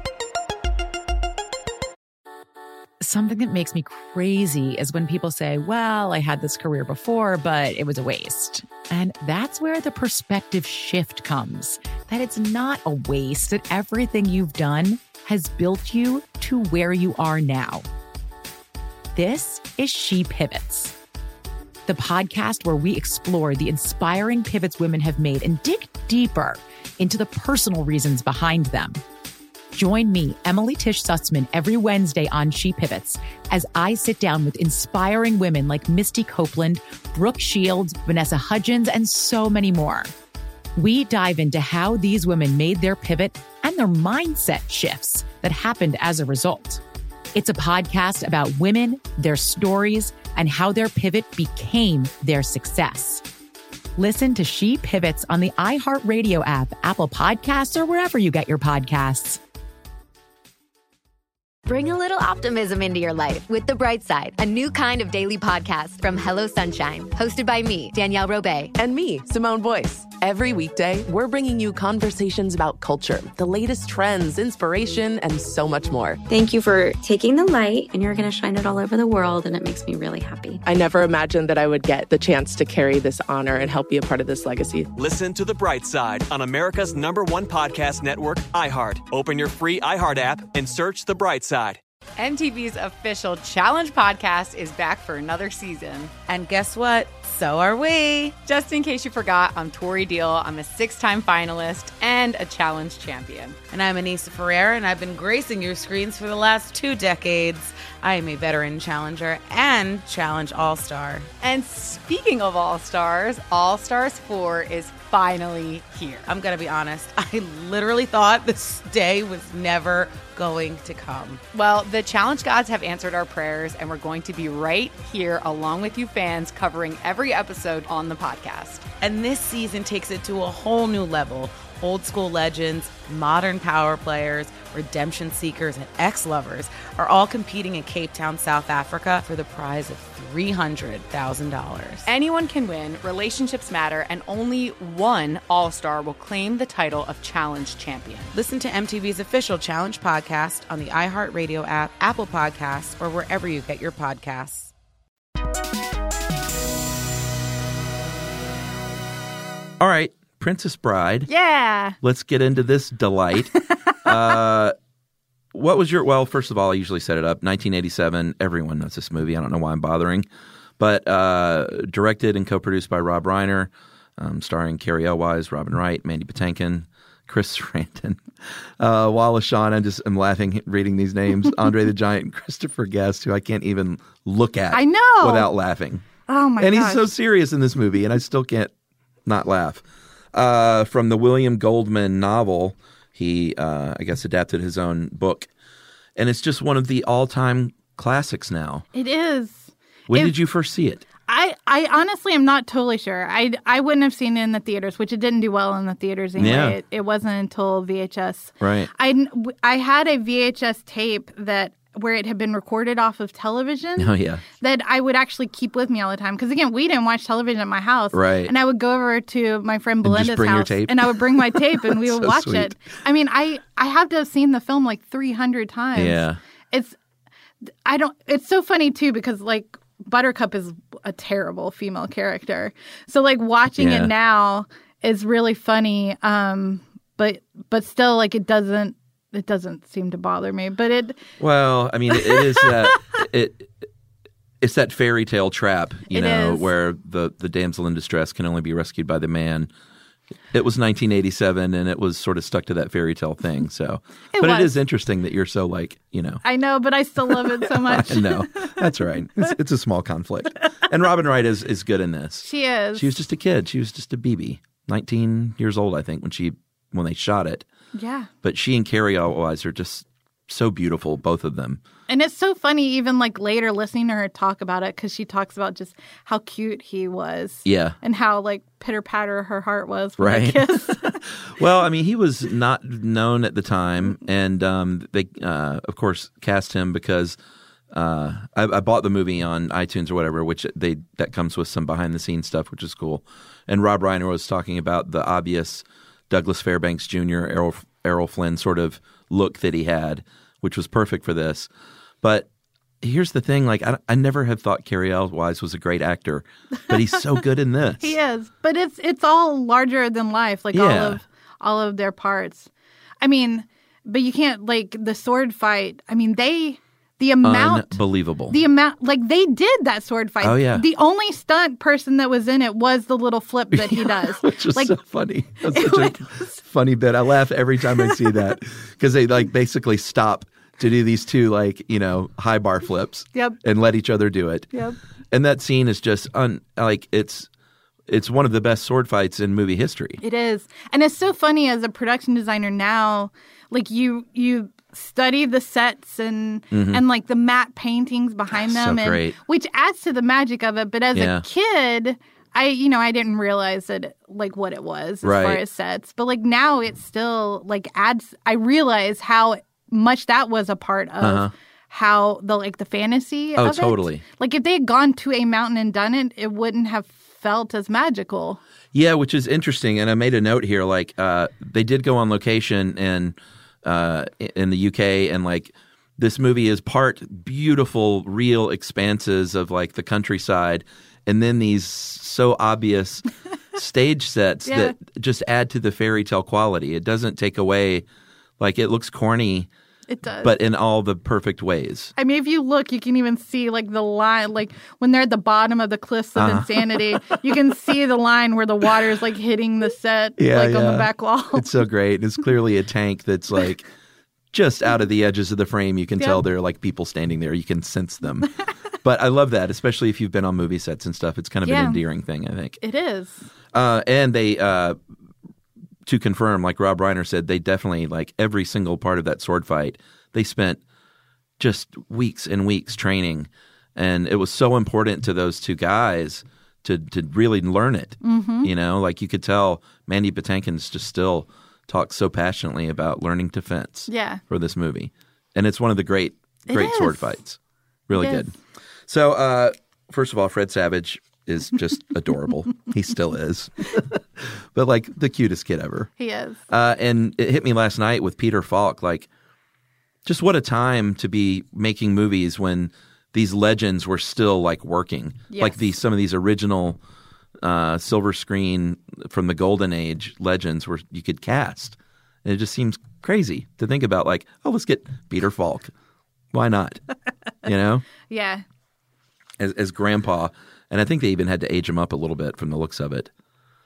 Something that makes me crazy is when people say, well, I had this career before, but it was a waste. And that's where the perspective shift comes, that it's not a waste, that everything you've done has built you to where you are now. This is She Pivots, the podcast where we explore the inspiring pivots women have made and dig deeper into the personal reasons behind them. Join me, Emily Tish Sussman, every Wednesday on She Pivots as I sit down with inspiring women like Misty Copeland, Brooke Shields, Vanessa Hudgens, and so many more. We dive into how these women made their pivot and their mindset shifts that happened as a result. It's a podcast about women, their stories, and how their pivot became their success. Listen to She Pivots on the iHeartRadio app, Apple Podcasts, or wherever you get your podcasts. Bring a little optimism into your life with The Bright Side, a new kind of daily podcast from Hello Sunshine, hosted by me, Danielle Robay. And me, Simone Boyce. Every weekday, we're bringing you conversations about culture, the latest trends, inspiration, and so much more. Thank you for taking the light, and you're going to shine it all over the world, and it makes me really happy. I never imagined that I would get the chance to carry this honor and help be a part of this legacy. Listen to The Bright Side on America's #1 podcast network, iHeart. Open your free iHeart app and search The Bright Side. MTV's official Challenge podcast is back for another season. And guess what? So are we. Just in case you forgot, I'm Tori Deal. I'm a 6-time finalist and a Challenge champion. And I'm Anissa Ferreira, and I've been gracing your screens for the last 2 decades. I am a veteran challenger and Challenge All-Star. And speaking of All-Stars, All-Stars 4 is finally here. I'm going to be honest. I literally thought this day was never going to come. Well, the Challenge gods have answered our prayers, and we're going to be right here along with you fans, covering every episode on the podcast. And this season takes it to a whole new level. Old school legends, modern power players, redemption seekers, and ex-lovers are all competing in Cape Town, South Africa for the prize of $300,000. Anyone can win, relationships matter, and only one All-Star will claim the title of Challenge champion. Listen to MTV's official Challenge podcast on the iHeartRadio app, Apple Podcasts, or wherever you get your podcasts. All right. Princess Bride. Yeah. Let's get into this delight. what was your – well, first of all, I usually set it up. 1987, everyone knows this movie. I don't know why I'm bothering. But directed and co-produced by Rob Reiner, starring Cary Elwes, Robin Wright, Mandy Patinkin, Chris Sarandon, Wallace Shawn. I just am laughing reading these names. Andre the Giant, Christopher Guest, who I can't even look at without laughing. Oh, my gosh. And he's so serious in this movie, and I still can't not laugh. From the William Goldman novel, he, I guess, adapted his own book. And it's just one of the all-time classics now. It is. When did you first see it? I honestly am not totally sure. I wouldn't have seen it in the theaters, which it didn't do well in the theaters anyway. Yeah. It wasn't until VHS. Right. I had a VHS tape where it had been recorded off of television. Oh, yeah. That I would actually keep with me all the time. Because, again, we didn't watch television at my house. Right. And I would go over to my friend Belinda's just bring house. your tape? And I would bring my tape and we would So watch sweet. it. I mean, I have to have seen the film like 300 times. Yeah. It's so funny, too, because, like, Buttercup is a terrible female character. So, like, watching it now is really funny. But still, like, it doesn't seem to bother me. But it. Well, I mean, it is that it's that fairy tale trap, where the damsel in distress can only be rescued by the man. It was 1987, and it was sort of stuck to that fairy tale thing. So, it is interesting that you're so I know, but I still love it so much. I know. That's right. It's a small conflict. And Robin Wright is good in this. She is. She was just a kid. She was just a BB, 19 years old, I think, when they shot it. Yeah. But she and Cary Elwes are just so beautiful, both of them. And it's so funny, even like later listening to her talk about it, because she talks about just how cute he was. Yeah. And how like pitter-patter her heart was when right. they kissed. Well, I mean, he was not known at the time. And they, of course, cast him because I bought the movie on iTunes or whatever, that comes with some behind-the-scenes stuff, which is cool. And Rob Reiner was talking about the obvious Douglas Fairbanks Jr., Errol Flynn sort of look that he had, which was perfect for this. But here's the thing, like I never have thought Cary Elwes was a great actor, but he's so good in this. He is. But it's all larger than life, like all of their parts. I mean, but you can't like the sword fight. I mean, the amount unbelievable. The amount like they did that sword fight. Oh yeah. The only stunt person that was in it was the little flip that he does. Which is like, so funny. That's such a funny bit. I laugh every time I see that because they like basically stop to do these two high bar flips. Yep. And let each other do it. Yep. And that scene is just it's one of the best sword fights in movie history. It is. And it's so funny as a production designer now, like you study the sets and like the matte paintings behind them, so great. Which adds to the magic of it. But as a kid, I didn't realize that like what it was as far as sets. But like now it still like adds. I realize how much that was a part of how the fantasy of it. Oh, totally. Like if they had gone to a mountain and done it, it wouldn't have felt as magical. Yeah, which is interesting. And I made a note here, like they did go on location in the UK, and like this movie is part beautiful, real expanses of like the countryside, and then these so obvious stage sets that just add to the fairy tale quality. It doesn't take away, like it looks corny. It does. But in all the perfect ways. I mean, if you look, you can even see like the line, like when they're at the bottom of the Cliffs of Insanity, you can see the line where the water is like hitting the set on the back wall. It's so great. It's clearly a tank that's like just out of the edges of the frame. You can tell there are like people standing there. You can sense them. But I love that, especially if you've been on movie sets and stuff. It's kind of an endearing thing, I think. It is. And they... to confirm, like Rob Reiner said, they definitely, like every single part of that sword fight, they spent just weeks and weeks training. And it was so important to those two guys to really learn it. Mm-hmm. Like you could tell Mandy Patinkin's just still talks so passionately about learning to fence for this movie. And it's one of the great sword fights. Really good. So, first of all, Fred Savage is just adorable. He still is. But like the cutest kid ever. He is. And it hit me last night with Peter Falk. Like, just what a time to be making movies when these legends were still like working. Yes. Like some of these original silver screen from the golden age legends where you could cast. And it just seems crazy to think about. Like, oh, let's get Peter Falk. Why not? You know? Yeah. As Grandpa. And I think they even had to age him up a little bit from the looks of it.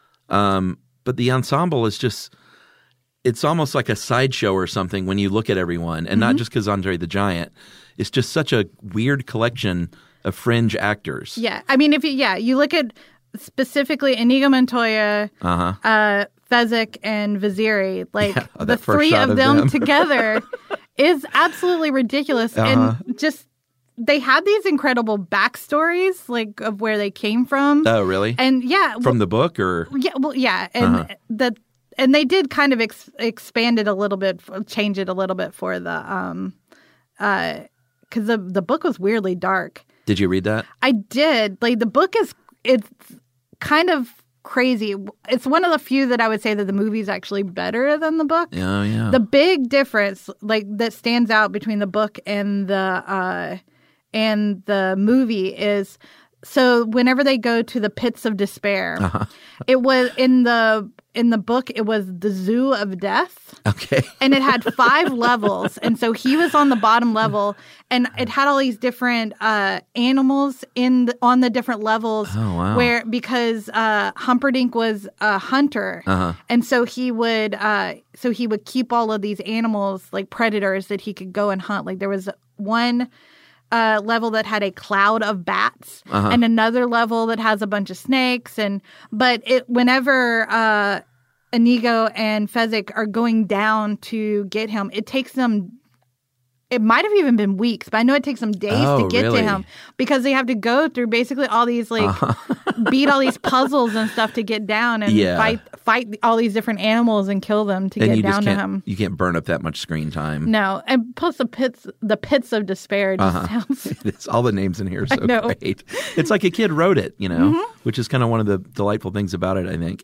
But the ensemble is just, it's almost like a sideshow or something when you look at everyone. And not just because Andre the Giant. It's just such a weird collection of fringe actors. Yeah. I mean, you look at specifically Inigo Montoya, Fezzik, and Viziri. Like, the three of them together is absolutely ridiculous. And just, they had these incredible backstories, like, of where they came from. Oh, really? And from the book, or? Yeah, well, yeah. And and they did kind of expand it a little bit, change it a little bit for the, because the book was weirdly dark. Did you read that? I did. Like, the book it's kind of crazy. It's one of the few that I would say that the movie's actually better than the book. Oh, yeah. The big difference, like, that stands out between the book and the movie is, so whenever they go to the pits of despair, it was in the book, it was the Zoo of Death. Okay. And it had 5 levels. And so he was on the bottom level, and it had all these different animals on the different levels. Oh, wow. Because Humperdinck was a hunter. And so he would keep all of these animals, like predators, that he could go and hunt. Like, there was one level that had a cloud of bats, and another level that has a bunch of snakes. But whenever Inigo and Fezzik are going down to get him, it takes them. It might have even been weeks, but I know it takes them days to get to him, because they have to go through basically all these, like, beat all these puzzles and stuff to get down and fight all these different animals and kill them to get down to him. You can't burn up that much screen time. No, and plus the pits of despair just sounds. All the names in here are so great. It's like a kid wrote it, you know, which is kind of one of the delightful things about it, I think.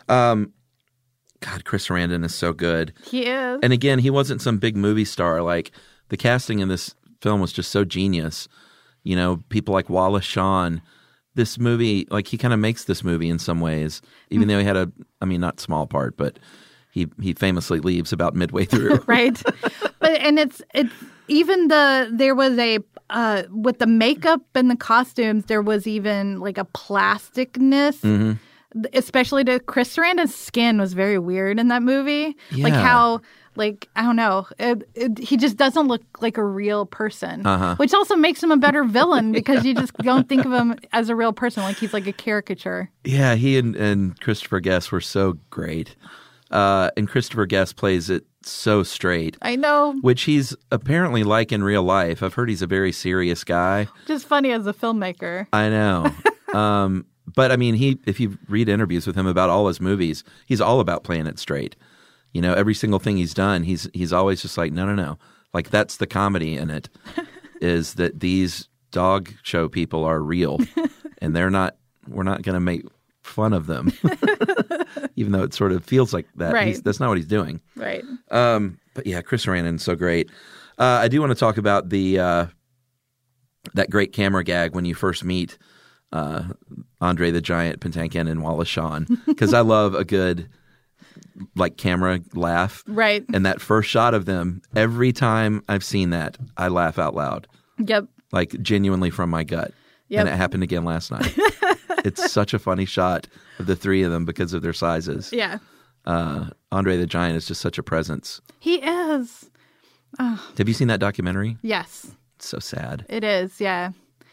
God, Chris Sarandon is so good. He is. And again, he wasn't some big movie star. Like, the casting in this film was just so genius. You know, people like Wallace Shawn. This movie, like, he kind of makes this movie in some ways, even though he had not small part, but he famously leaves about midway through. Right. And it's even there was with the makeup and the costumes, there was even, like, a plasticness, especially to Chris Sarandon's skin was very weird in that movie. Yeah. Like, how, like, I don't know, he just doesn't look like a real person, which also makes him a better villain, because you just don't think of him as a real person. Like, he's like a caricature. Yeah, he and Christopher Guest were so great. And Christopher Guest plays it so straight. I know. Which he's apparently like in real life. I've heard he's a very serious guy. Just funny as a filmmaker. I know. But I mean, if you read interviews with him about all his movies, he's all about playing it straight. You know, every single thing he's done, he's always just like, no. Like, that's the comedy in it, is that these dog show people are real, and we're not going to make fun of them, even though it sort of feels like that. Right. That's not what he's doing. Right. But yeah, Chris Sarandon's so great. I do want to talk about that great camera gag when you first meet Andre the Giant, Patinkin, and Wallace Shawn, because I love a good, like, camera laugh. Right. And that first shot of them, every time I've seen that, I laugh out loud. Yep. Like, genuinely from my gut. Yep. And it happened again last night. It's such a funny shot of the three of them because of their sizes. Yeah. Andre the Giant is just such a presence. He is. Oh. Have you seen that documentary? Yes. It's so sad. It is, yeah.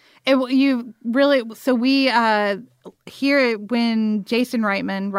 So we here when Jason Reitman,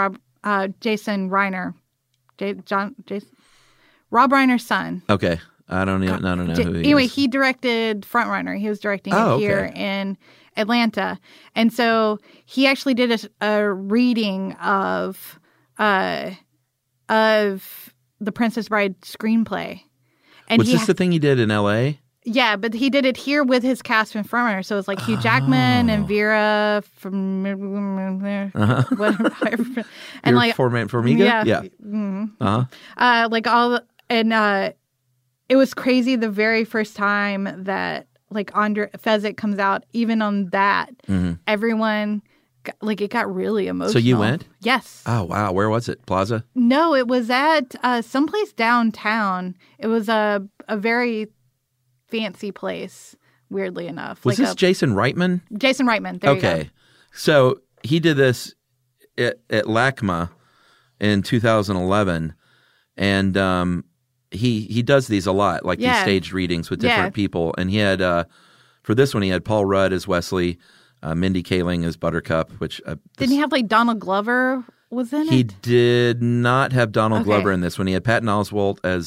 Rob Reiner's son. Okay. I don't know who he anyway, is. he directed Front Runner. He was directing it here in Atlanta. And so he actually did a reading of The Princess Bride screenplay. And was this the thing he did in L.A.? Yeah, but he did it here with his cast from Front Runner. So it was like Hugh Jackman and Vera from whatever. And like Farmiga? Yeah. Mm-hmm. Like all and it was crazy the very first time that like Andre Fezzik comes out, even on that, everyone it got really emotional. So you went? Yes. Oh, wow. Where was it? Plaza? No, it was at someplace downtown. It was a very fancy place, weirdly enough. Was this Jason Reitman? Jason Reitman. There you go. So he did this at LACMA in 2011, and he does these a lot, like these staged readings with different people. And he had, for this one, he had Paul Rudd as Wesley, Mindy Kaling as Buttercup, which... Didn't he have like Donald Glover was in it? He did not have Donald Glover in this one. He had Patton Oswalt as,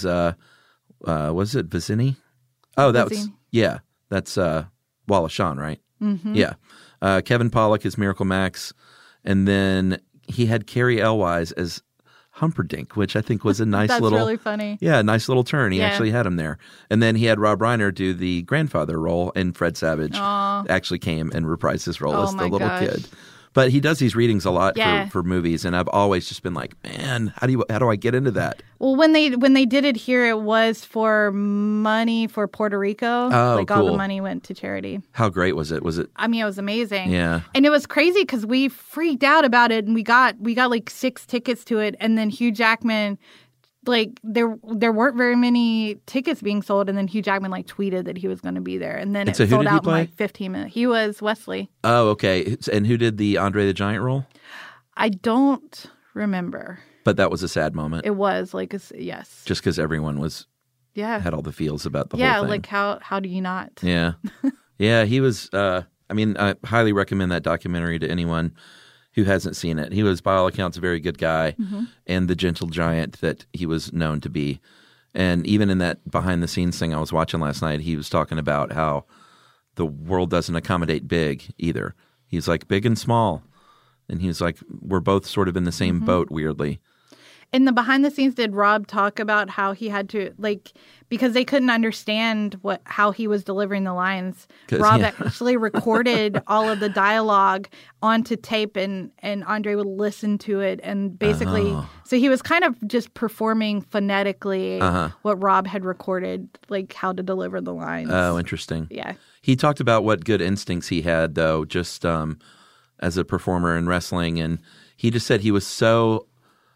was it Vicini? Oh, that was... Yeah, that's Wallace Shawn, right? Mm-hmm. Yeah. Kevin Pollak as Miracle Max. And then he had Carrie Elwise as Humperdinck, which I think was a nice That's little... really funny. Yeah, nice little turn. He actually had him there. And then he had Rob Reiner do the grandfather role, and Fred Savage actually came and reprised his role as the little kid. But he does these readings a lot for movies, and I've always just been like, man, how do I get into that? Well, when they did it here, it was for money for Puerto Rico. Oh, like cool. all the money went to charity. How great was it? Was it? I mean, it was amazing. Yeah. And it was crazy because we freaked out about it, and we got like 6 tickets to it, and then Hugh Jackman. Like there weren't very many tickets being sold, and then Hugh Jackman like tweeted that he was going to be there, and then it sold out in like 15 minutes. He was Wesley. Oh, okay. And who did the Andre the Giant role? I don't remember. But that was a sad moment. It was like yes. Just because everyone was had all the feels about the whole thing. Yeah, like how do you not? Yeah, yeah. He was. I mean, I highly recommend that documentary to anyone who hasn't seen it. He was, by all accounts, a very good guy and the gentle giant that he was known to be. And even in that behind-the-scenes thing I was watching last night, he was talking about how the world doesn't accommodate big either. He's like big and small. And he was like, we're both sort of in the same boat, weirdly. In the behind the scenes, did Rob talk about how he had to, like, because they couldn't understand how he was delivering the lines? Rob actually recorded all of the dialogue onto tape, and Andre would listen to it. And basically, so he was kind of just performing phonetically what Rob had recorded, like how to deliver the lines. Oh, interesting. Yeah. He talked about what good instincts he had, though, just as a performer in wrestling. And he just said he was so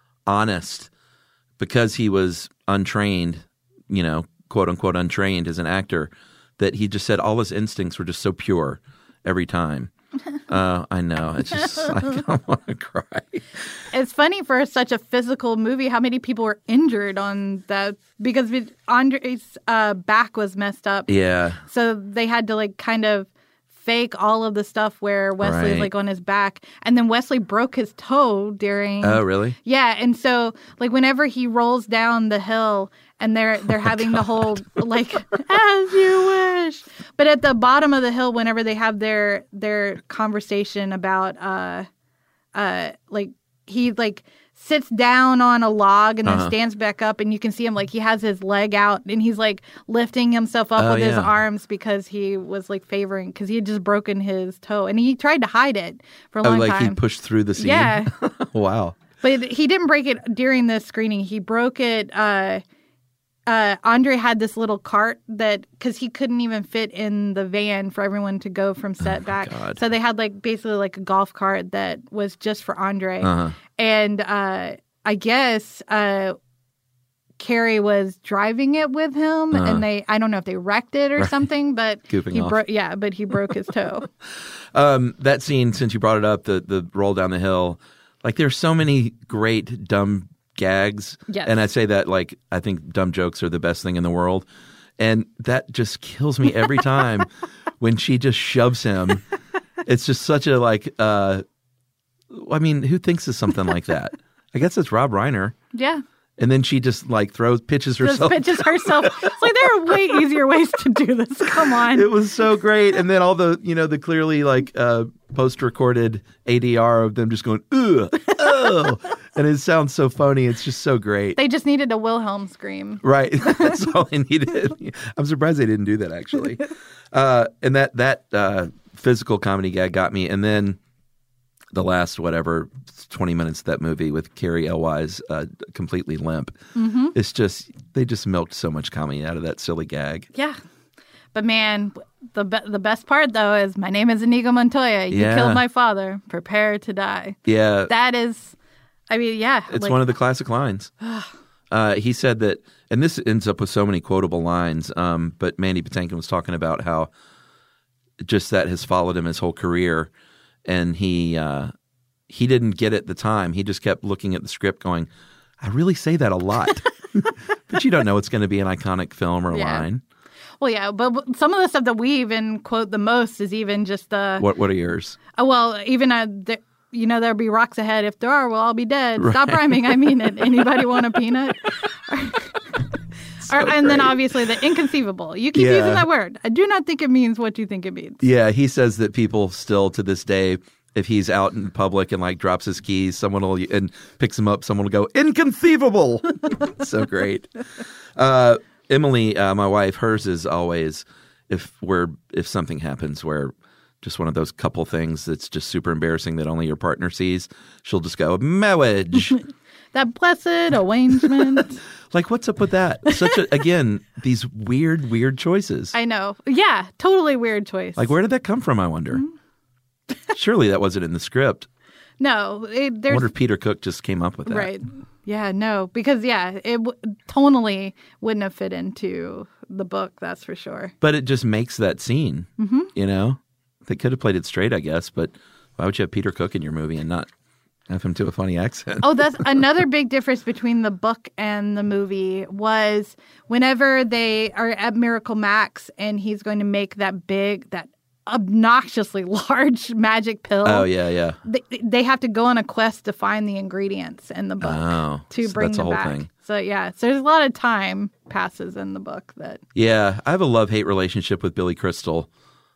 honest because he was untrained, quote unquote untrained as an actor, that he just said all his instincts were just so pure every time. I know. It's just like, I want to cry. It's funny for such a physical movie how many people were injured on that, because Andre's back was messed up. Yeah. So they had to like kind of fake all of the stuff where Wesley's like on his back, and then Wesley broke his toe during. Oh, really? Yeah, and so like whenever he rolls down the hill, and they're having the whole like as you wish, but at the bottom of the hill, whenever they have their conversation about like he like sits down on a log and then stands back up, and you can see him like he has his leg out and he's like lifting himself up with his arms because he was like favoring, because he had just broken his toe and he tried to hide it for a long time. Like he pushed through the scene? Yeah. Wow. But he didn't break it during the screening. He broke it. Andre had this little cart that, because he couldn't even fit in the van for everyone to go from set back. God. So they had like basically like a golf cart that was just for Andre. And I guess Carrie was driving it with him, and I don't know if they wrecked it or something, but he broke his toe. That scene, since you brought it up, the roll down the hill, like there's so many great dumb gags. Yes. And I say that like I think dumb jokes are the best thing in the world. And that just kills me every time when she just shoves him. It's just such a like, I mean, who thinks of something like that? I guess it's Rob Reiner. Yeah. And then she just like pitches herself. It's like there are way easier ways to do this. Come on. It was so great. And then all the, the clearly like post-recorded ADR of them just going, ugh, oh. And it sounds so phony. It's just so great. They just needed a Wilhelm scream. Right. That's all they needed. I'm surprised they didn't do that, actually. And that physical comedy gag got me. And then the last, 20 minutes of that movie with Carrie Elwise completely limp. It's just, they just milked so much comedy out of that silly gag. Yeah. But man, the best part though is my name is Inigo Montoya. You killed my father. Prepare to die. Yeah. That is, I mean, yeah. It's one of the classic lines. He said that, and this ends up with so many quotable lines, but Mandy Patinkin was talking about how just that has followed him his whole career, and he didn't get it at the time. He just kept looking at the script going, I really say that a lot. But you don't know it's going to be an iconic film or line. Well, yeah, but some of the stuff that we even quote the most is even just the... What are yours? Well, even... there'll be rocks ahead. If there are, we'll all be dead. Right. Stop rhyming. I mean it. Anybody want a peanut? And then obviously the inconceivable. You keep using that word. I do not think it means what you think it means. Yeah, he says that people still to this day, if he's out in public and like drops his keys, someone will and picks him up, someone will go, inconceivable. So great. Emily, my wife, hers is always if something happens where just one of those couple things that's just super embarrassing that only your partner sees, she'll just go, marriage. That blessed arrangement. Like, what's up with that? Again, these weird choices. I know. Yeah, totally weird choice. Like, where did that come from, I wonder? Surely that wasn't in the script. No. I wonder if Peter Cook just came up with that. Right. Yeah, no. Because, it tonally wouldn't have fit into the book, that's for sure. But it just makes that scene, you know? They could have played it straight, I guess, but why would you have Peter Cook in your movie and not have him do a funny accent? Oh, that's another big difference between the book and the movie was whenever they are at Miracle Max and he's going to make that obnoxiously large magic pill. Oh, yeah. They have to go on a quest to find the ingredients in the book to bring them back. Thing. So, yeah. So there's a lot of time passes in the book that... Yeah. I have a love-hate relationship with Billy Crystal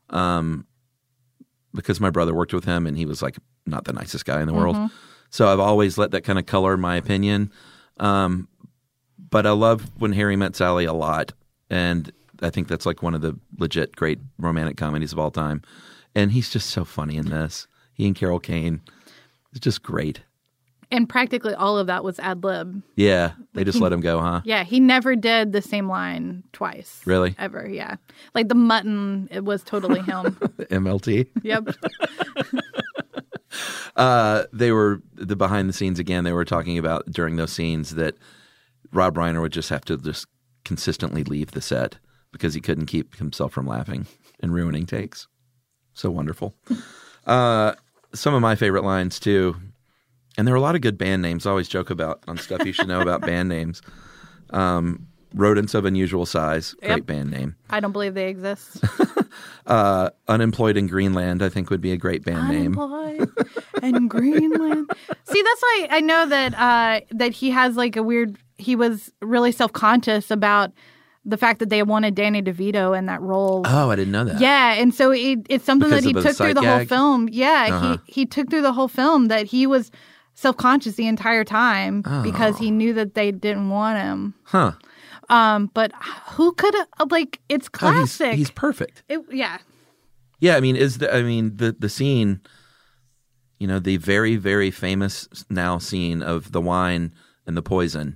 because my brother worked with him and he was like not the nicest guy in the world. So I've always let that kind of color my opinion. But I love When Harry Met Sally a lot. And I think that's like one of the legit great romantic comedies of all time. And he's just so funny in this. He and Carol Kane. It's just great. And practically all of that was ad lib. Yeah. They just let him go, huh? Yeah. He never did the same line twice. Really? Ever, yeah. Like the mutton, it was totally him. MLT? Yep. They were, the behind the scenes again, they were talking about during those scenes that Rob Reiner would just have to just consistently leave the set because he couldn't keep himself from laughing and ruining takes. So wonderful. Some of my favorite lines too, and there are a lot of good band names. I always joke about on stuff you should know about band names. Rodents of Unusual Size, great band name. I don't believe they exist. Unemployed in Greenland, I think would be a great band name. Unemployed in Greenland. See, that's why I know that he has like a weird. He was really self-conscious about the fact that they wanted Danny DeVito in that role. Oh, I didn't know that. Yeah, and so it's something that he took through the whole film. Yeah, he took through the whole film that he was self-conscious the entire time because he knew that they didn't want him. Huh. But who could have, like, it's classic. He's perfect. Yeah. Yeah, I mean, the scene, you know, the very, very famous now scene of the wine and the poison.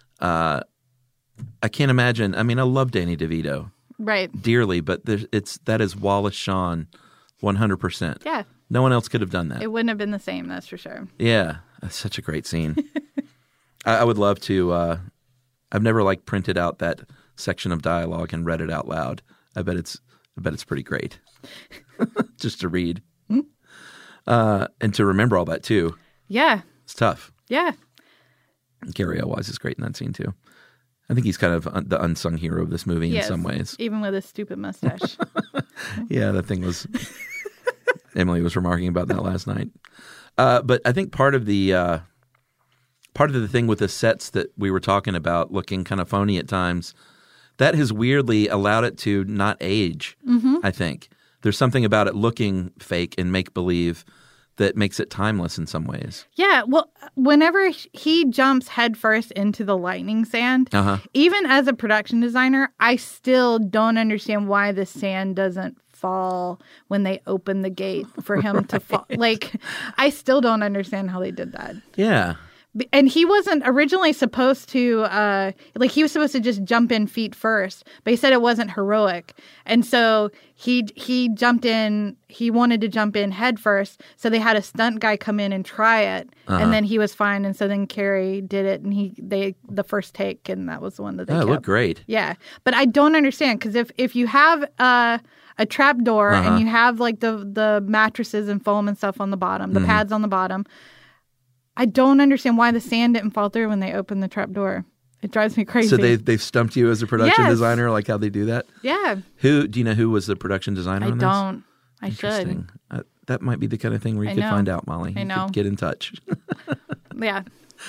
I can't imagine. I mean, I love Danny DeVito. Right. Dearly, but that is Wallace Shawn 100%. Yeah. No one else could have done that. It wouldn't have been the same, that's for sure. Yeah. That's such a great scene. I would love to I've never like printed out that section of dialogue and read it out loud. I bet it's pretty great. Just to read. And to remember all that too. Yeah. It's tough. Yeah. Gary Elwes is great in that scene too. I think he's kind of the unsung hero of this movie in some ways. Even with his stupid mustache. Yeah, that thing was... Emily was remarking about that last night. But I think part of the thing with the sets that we were talking about looking kind of phony at times, that has weirdly allowed it to not age, I think. There's something about it looking fake and make-believe that makes it timeless in some ways. Yeah, well, whenever he jumps headfirst into the lightning sand, even as a production designer, I still don't understand why the sand doesn't fall when they open the gate for him to fall. Like, I still don't understand how they did that. Yeah. And he wasn't originally supposed to, he was supposed to just jump in feet first, but he said it wasn't heroic. And so he jumped in, he wanted to jump in head first. So they had a stunt guy come in and try it. And then he was fine. And so then Carrie did it and the first take, and that was the one that they kept. It looked great. Yeah. But I don't understand, because if you have a trap door and you have like the mattresses and foam and stuff on the bottom, the pads on the bottom, I don't understand why the sand didn't fall through when they opened the trap door. It drives me crazy. So they've stumped you as a production designer, like how they do that? Yeah. Do you know who was the production designer on this? I don't. I should. That might be the kind of thing where you could find out, Molly. I know. You could get in touch. Yeah.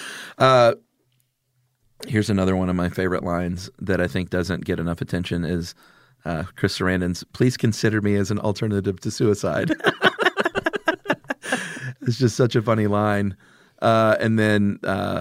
Here's another one of my favorite lines that I think doesn't get enough attention is Chris Sarandon's, "Please consider me as an alternative to suicide." It's just such a funny line. And then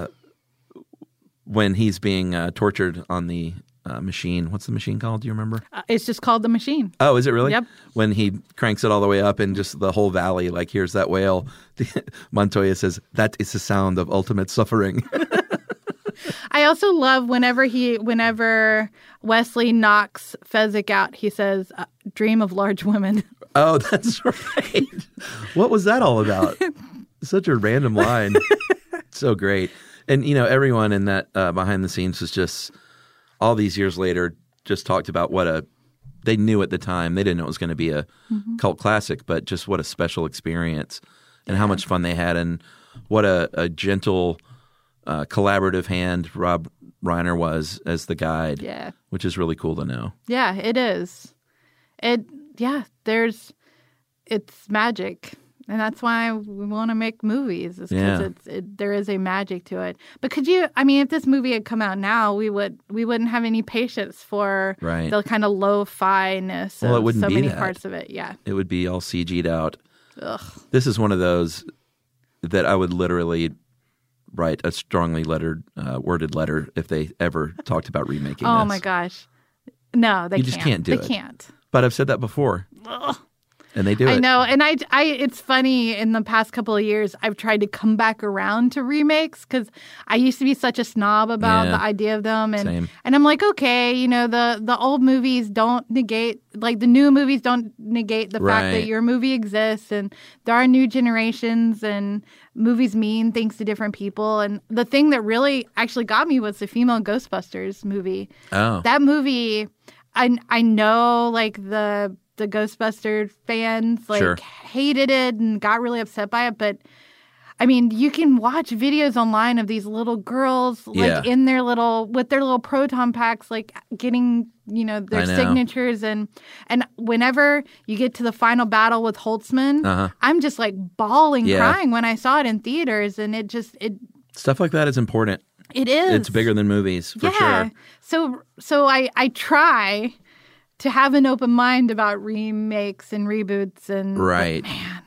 when he's being tortured on the machine, what's the machine called? Do you remember? It's just called the machine. Oh, is it really? Yep. When he cranks it all the way up and just the whole valley, like, here's that whale. Montoya says, "That is the sound of ultimate suffering." I also love whenever Wesley knocks Fezzik out, he says, "Dream of large women." Oh, that's right. What was that all about? Such a random line. So great. And, everyone in that behind the scenes was just, all these years later, just talked about they knew at the time, they didn't know it was going to be a cult classic, but just what a special experience and how much fun they had, and what a gentle, collaborative hand Rob Reiner was as the guide, which is really cool to know. Yeah, it is. It's magic. And that's why we want to make movies, is because there is a magic to it. But if this movie had come out now, we wouldn't have any patience for the kind of lo-fi-ness of so many parts of it. Yeah. It would be all CG'd out. Ugh. This is one of those that I would literally write a strongly worded letter if they ever talked about remaking this. Oh my gosh. No, they can't. You just can't do it. They can't. But I've said that before. Ugh. And they do it. I know. And I it's funny, in the past couple of years, I've tried to come back around to remakes, because I used to be such a snob about the idea of them. And Same. And I'm like, okay, the old movies don't negate, like the new movies don't negate the fact that your movie exists, and there are new generations, and movies mean things to different people. And the thing that really actually got me was the female Ghostbusters movie. Oh. That movie, I know, like the Ghostbusters fans hated it and got really upset by it, but I mean, you can watch videos online of these little girls in their with their little proton packs, like getting their signatures, and whenever you get to the final battle with Holtzman, I'm just like bawling, crying when I saw it in theaters, and it stuff like that is important. It is. It's bigger than movies, for sure. So I try to have an open mind about remakes and reboots, and right. Man,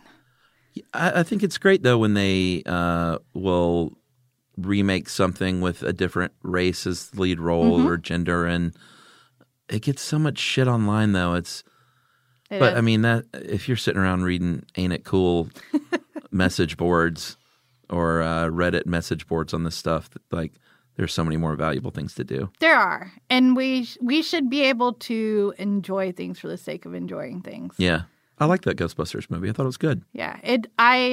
I think it's great though when they will remake something with a different race as the lead role or gender, and it gets so much shit online though. But I mean, that if you're sitting around reading "Ain't It Cool" message boards or Reddit message boards on this stuff, like, there's so many more valuable things to do. There are. And we should be able to enjoy things for the sake of enjoying things. Yeah. I like that Ghostbusters movie. I thought it was good. Yeah. It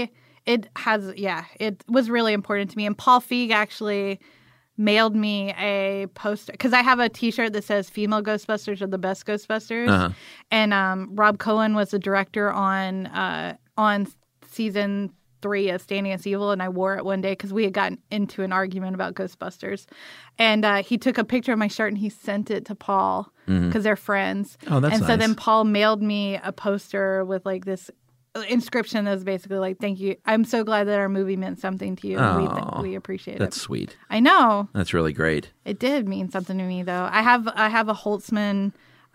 was really important to me. And Paul Feig actually mailed me a poster, because I have a T-shirt that says "Female Ghostbusters are the best Ghostbusters." And Rob Cohen was the director on season 3 of Standing Against Evil, and I wore it one day because we had gotten into an argument about Ghostbusters. And he took a picture of my shirt and he sent it to Paul, because they're friends. Oh, that's nice. And so then Paul mailed me a poster with like this inscription that was basically like, "Thank you. I'm so glad that our movie meant something to you. Oh, we appreciate it." That's sweet. I know. That's really great. It did mean something to me, though. I have a Holtzman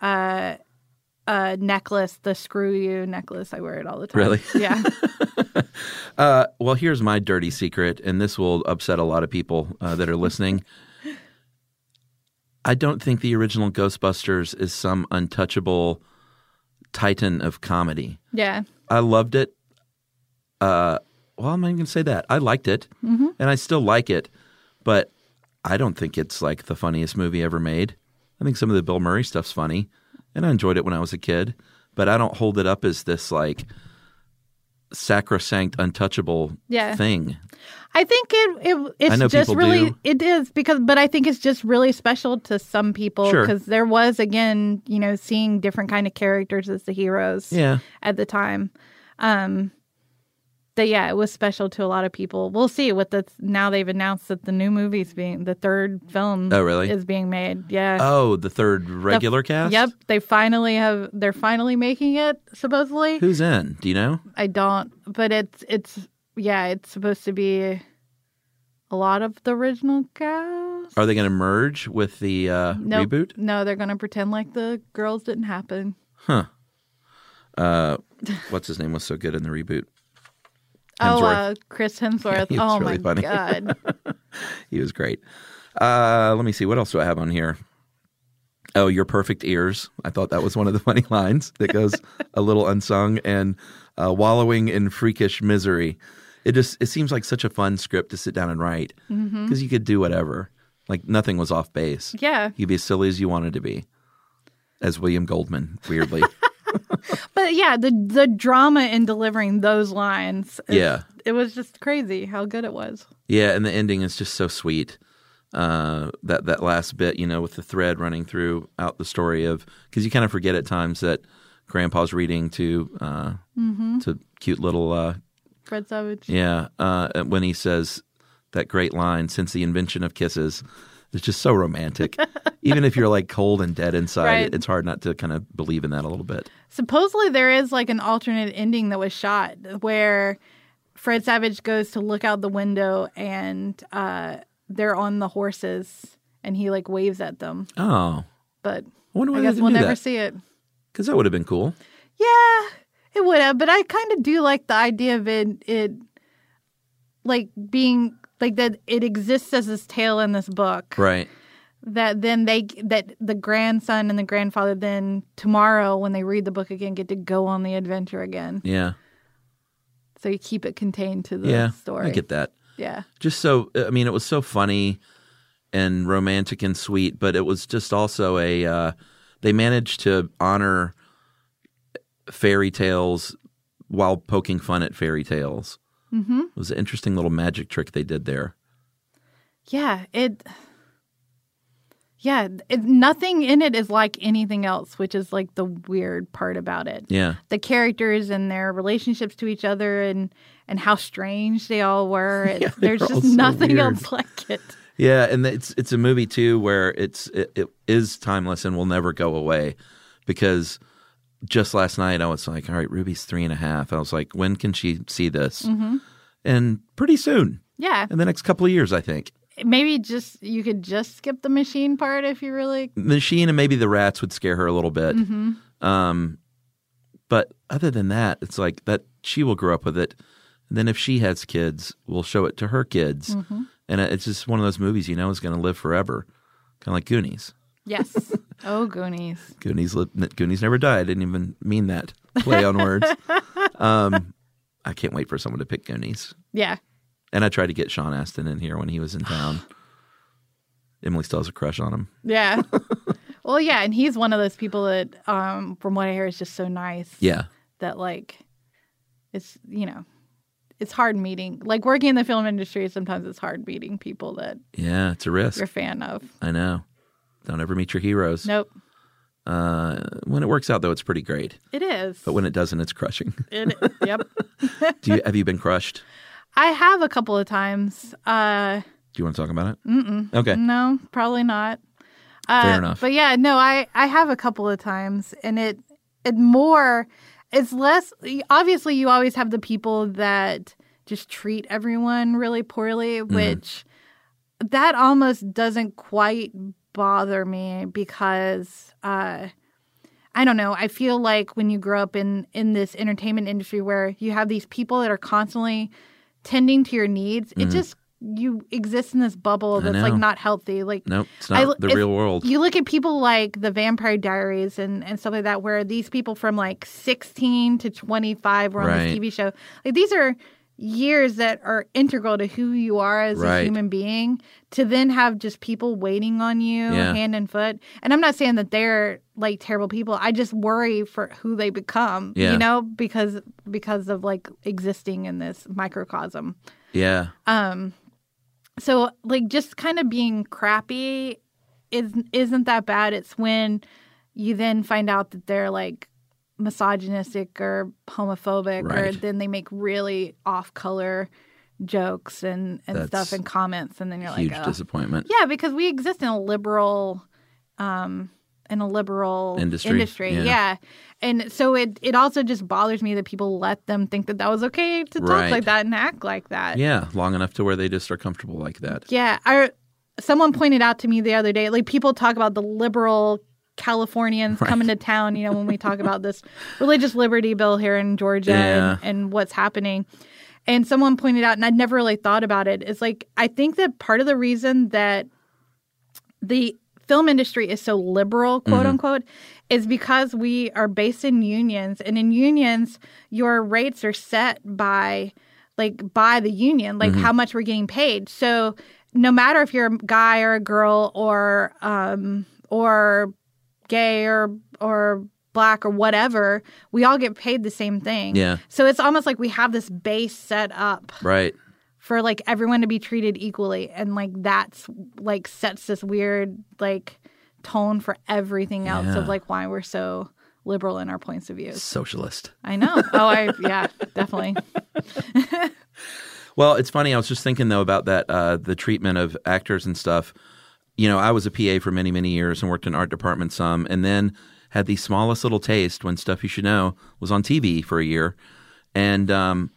necklace, the "Screw You" necklace. I wear it all the time. Really? Yeah. Well, here's my dirty secret, and this will upset a lot of people that are listening. I don't think the original Ghostbusters is some untouchable titan of comedy. Yeah. I loved it. well, I'm not even going to say that. I liked it, and I still like it, but I don't think it's like the funniest movie ever made. I think some of the Bill Murray stuff's funny, and I enjoyed it when I was a kid, but I don't hold it up as this like sacrosanct, untouchable thing. I think it's I know just people really do. it is but I think it's just really special to some people Sure. because there was again, seeing different kind of characters as the heroes at the time. But yeah, it was special to a lot of people. We'll see now they've announced that the new movie's the third film is being made. Yeah. Oh, the third regular cast? Yep. They're finally making it, supposedly. Who's in? Do you know? I don't, but it's supposed to be a lot of the original cast. Are they going to merge with the reboot? No, they're going to pretend like the girls didn't happen. Huh. What's his name was so good in the reboot? Chris Hemsworth. Yeah, oh really my funny. God. He was great. Let me see. What else do I have on here? Oh, your perfect ears. I thought that was one of the funny lines that goes a little unsung. And wallowing in freakish misery. It seems like such a fun script to sit down and write because you could do whatever. Like nothing was off base. Yeah. You could be as silly as you wanted to be. As William Goldman, weirdly. But yeah, the drama in delivering those lines. It was just crazy how good it was. Yeah, and the ending is just so sweet. That last bit, with the thread running throughout the story of because you kind of forget at times that Grandpa's reading to cute little Fred Savage. Yeah, when he says that great line, "Since the invention of kisses." It's just so romantic. Even if you're like cold and dead inside, it's hard not to kind of believe in that a little bit. Supposedly there is like an alternate ending that was shot where Fred Savage goes to look out the window and they're on the horses and he like waves at them. Oh. But I guess we'll never see it. Because that would have been cool. Yeah, it would have. But I kind of do like the idea of it like being... like that it exists as this tale in this book. Right. That then that the grandson and the grandfather then tomorrow when they read the book again get to go on the adventure again. Yeah. So you keep it contained to the story. I get that. Yeah. Just so, I mean, it was so funny and romantic and sweet, but it was just also they managed to honor fairy tales while poking fun at fairy tales. Mm-hmm. It was an interesting little magic trick they did there. Yeah, nothing in it is like anything else, which is like the weird part about it. Yeah. The characters and their relationships to each other and how strange they all were. There's just nothing else like it. Yeah, and it's a movie too where it is timeless and will never go away because just last night I was like, all right, Ruby's 3.5. I was like, when can she see this? Mm-hmm. And pretty soon. Yeah. In the next couple of years, I think. Maybe you could skip the machine part if you really... Machine and maybe the rats would scare her a little bit. Mm-hmm. But other than that, it's like that she will grow up with it. And then if she has kids, we'll show it to her kids. Mm-hmm. And it's just one of those movies is going to live forever. Kind of like Goonies. Yes. Oh, Goonies. Goonies never died. I didn't even mean that play on words. I can't wait for someone to pick Goonies. Yeah. And I tried to get Sean Astin in here when he was in town. Emily still has a crush on him. Yeah. Well, yeah, and he's one of those people that, from what I hear, is just so nice. Yeah. That, like, it's, it's hard meeting. Like, working in the film industry, sometimes it's hard meeting people that... Yeah, it's a risk. You're a fan of. I know. Don't ever meet your heroes. Nope. When it works out, though, it's pretty great. It is. But when it doesn't, it's crushing. Yep. Have you been crushed? I have a couple of times. Do you want to talk about it? Mm-mm. Okay. No, probably not. Fair enough. But yeah, no, I have a couple of times, and it's less. Obviously, you always have the people that just treat everyone really poorly, which that almost doesn't quite bother me because I don't know. I feel like when you grow up in this entertainment industry where you have these people that are constantly tending to your needs, it just you exist in this bubble that's like not healthy. Like nope, it's not the real world. You look at people like the Vampire Diaries and stuff like that, where these people from like 16 to 25 were on this TV show. Like these are years that are integral to who you are as a human being, to then have just people waiting on you hand and foot. And I'm not saying that they're like terrible people. I just worry for who they become, you know, because of like existing in this microcosm. Yeah. So like just kind of being crappy isn't that bad. It's when you then find out that they're like misogynistic or homophobic, or then they make really off-color jokes and stuff and comments, and then you're huge like, disappointment. Yeah, because we exist in a liberal industry. Yeah. And so it also just bothers me that people let them think that was okay to talk like that and act like that. Yeah, long enough to where they just are comfortable like that. Yeah. Someone pointed out to me the other day, like people talk about the liberal Californians coming to town, you know, when we talk about this religious liberty bill here in Georgia and what's happening. And someone pointed out, and I'd never really thought about it, is like, I think that part of the reason that the film industry is so liberal, quote unquote, is because we are based in unions. And in unions, your rates are set by the union, like how much we're getting paid. So no matter if you're a guy or a girl or gay or black or whatever, we all get paid the same thing. Yeah. So it's almost like we have this base set up. Right. For like everyone to be treated equally, and like that's like sets this weird like tone for everything else of like why we're so liberal in our points of view. Socialist. I know. Yeah, definitely. Well, it's funny. I was just thinking though about that the treatment of actors and stuff. You know, I was a PA for many, many years and worked in art department some, and then had the smallest little taste when Stuff You Should Know was on TV for a year. And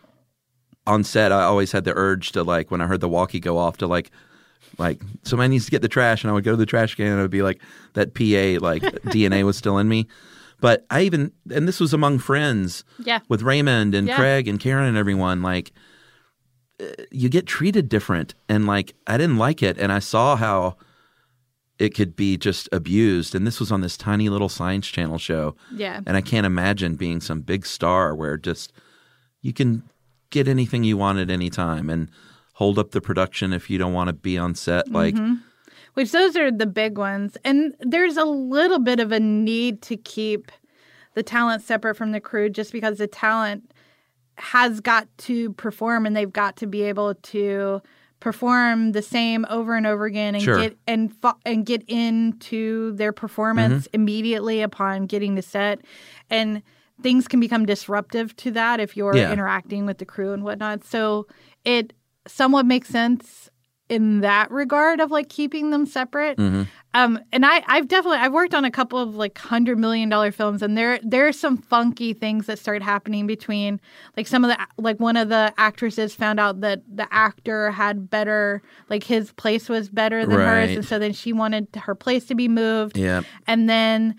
on set, I always had the urge to, like, when I heard the walkie go off, to like somebody needs to get the trash, and I would go to the trash can, and it would be like that PA, like, DNA was still in me. But and this was among friends with Raymond and Craig and Karen and everyone, like, you get treated different. And, like, I didn't like it, and I saw how it could be just abused. And this was on this tiny little Science Channel show. Yeah. And I can't imagine being some big star where just you can get anything you want at any time and hold up the production if you don't want to be on set. Like, which those are the big ones. And there's a little bit of a need to keep the talent separate from the crew, just because the talent has got to perform and they've got to be able to perform the same over and over again and get into their performance immediately upon getting to set. And things can become disruptive to that if you're interacting with the crew and whatnot. So it somewhat makes sense in that regard of like keeping them separate. And I've worked on a couple of like $100 million films, and there are some funky things that start happening between like some of the, like one of the actresses found out that the actor had better, like his place was better than hers, and so then she wanted her place to be moved. And then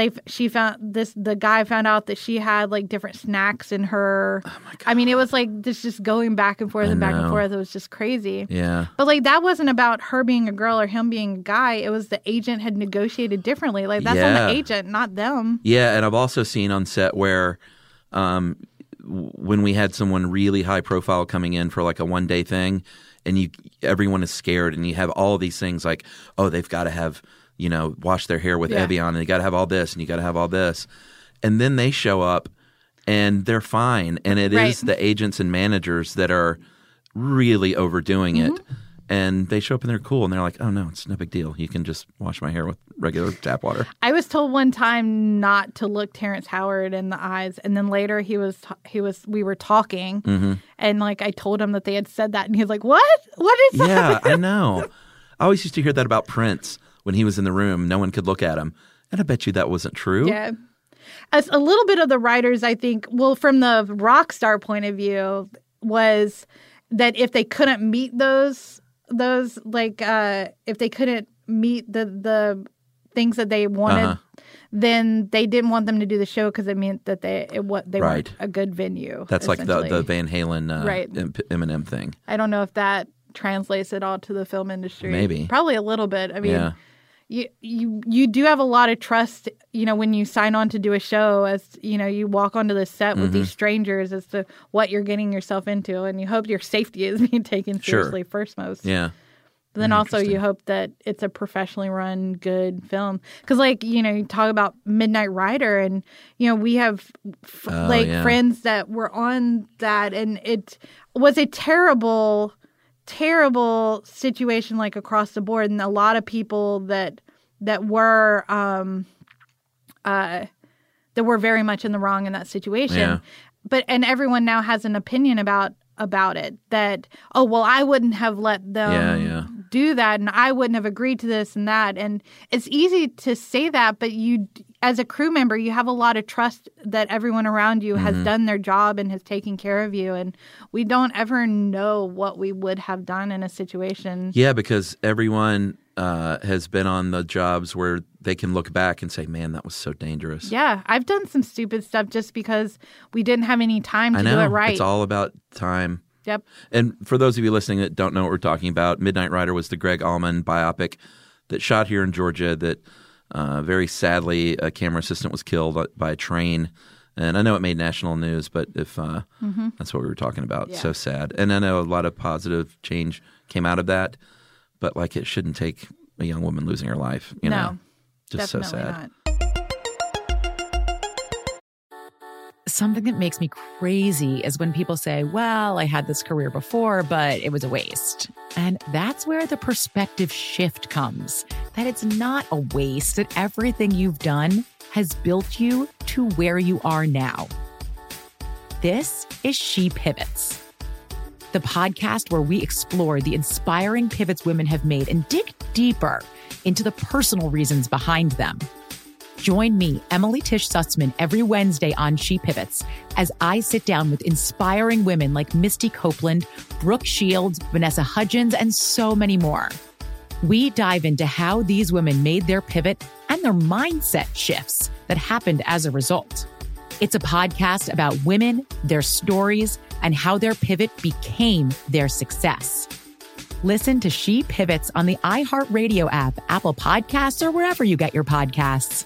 the guy found out that she had like different snacks in her. Oh my God. I mean, it was like this just going back and forth and back and forth. It was just crazy. Yeah. But like that wasn't about her being a girl or him being a guy. It was the agent had negotiated differently. Like that's on the agent, not them. Yeah, and I've also seen on set where when we had someone really high profile coming in for like a one-day thing, and everyone is scared, and you have all these things like, oh, they've got to have, you know, wash their hair with Evian, and you got to have all this, and you got to have all this, and then they show up and they're fine, and it is the agents and managers that are really overdoing it. And they show up and they're cool, and they're like, oh, no, it's no big deal. You can just wash my hair with regular tap water. I was told one time not to look Terrence Howard in the eyes. And then later we were talking, and like I told him that they had said that. And he was like, what? What is that? Yeah, I know. I always used to hear that about Prince when he was in the room. No one could look at him. And I bet you that wasn't true. Yeah. As a little bit of the writers, I think, well, from the rock star point of view, was that if they couldn't meet those like if they couldn't meet the things that they wanted, then they didn't want them to do the show because it meant that they weren't a good venue. That's like the Van Halen Eminem thing. I don't know if that translates at all to the film industry. Maybe. Probably a little bit. I mean, you do have a lot of trust, when you sign on to do a show, as you walk onto the set with these strangers as to what you're getting yourself into, and you hope your safety is being taken seriously first most. Yeah. But then also you hope that it's a professionally run, good film. Because, you talk about Midnight Rider, and, we have, friends that were on that, and it was a terrible, terrible situation, across the board. And a lot of people that were very much in the wrong in that situation. Yeah. And everyone now has an opinion about it, that, oh, well, I wouldn't have let them do that, and I wouldn't have agreed to this and that. And it's easy to say that, but you, as a crew member, you have a lot of trust that everyone around you has done their job and has taken care of you. And we don't ever know what we would have done in a situation. Yeah, because everyone has been on the jobs where they can look back and say, man, that was so dangerous. Yeah, I've done some stupid stuff just because we didn't have any time to do it right. It's all about time. Yep. And for those of you listening that don't know what we're talking about, Midnight Rider was the Greg Allman biopic that shot here in Georgia that very sadly a camera assistant was killed by a train. And I know it made national news, but if that's what we were talking about. Yeah. So sad. And I know a lot of positive change came out of that, but it shouldn't take a young woman losing her life, No, just so sad. Not. Something that makes me crazy is when people say, well, I had this career before, but it was a waste. And that's where the perspective shift comes, that it's not a waste, that everything you've done has built you to where you are now. This is She Pivots, the podcast where we explore the inspiring pivots women have made and dig deeper into the personal reasons behind them. Join me, Emily Tish Sussman, every Wednesday on She Pivots as I sit down with inspiring women like Misty Copeland, Brooke Shields, Vanessa Hudgens, and so many more. We dive into how these women made their pivot and their mindset shifts that happened as a result. It's a podcast about women, their stories, and how their pivot became their success. Listen to She Pivots on the iHeartRadio app, Apple Podcasts, or wherever you get your podcasts.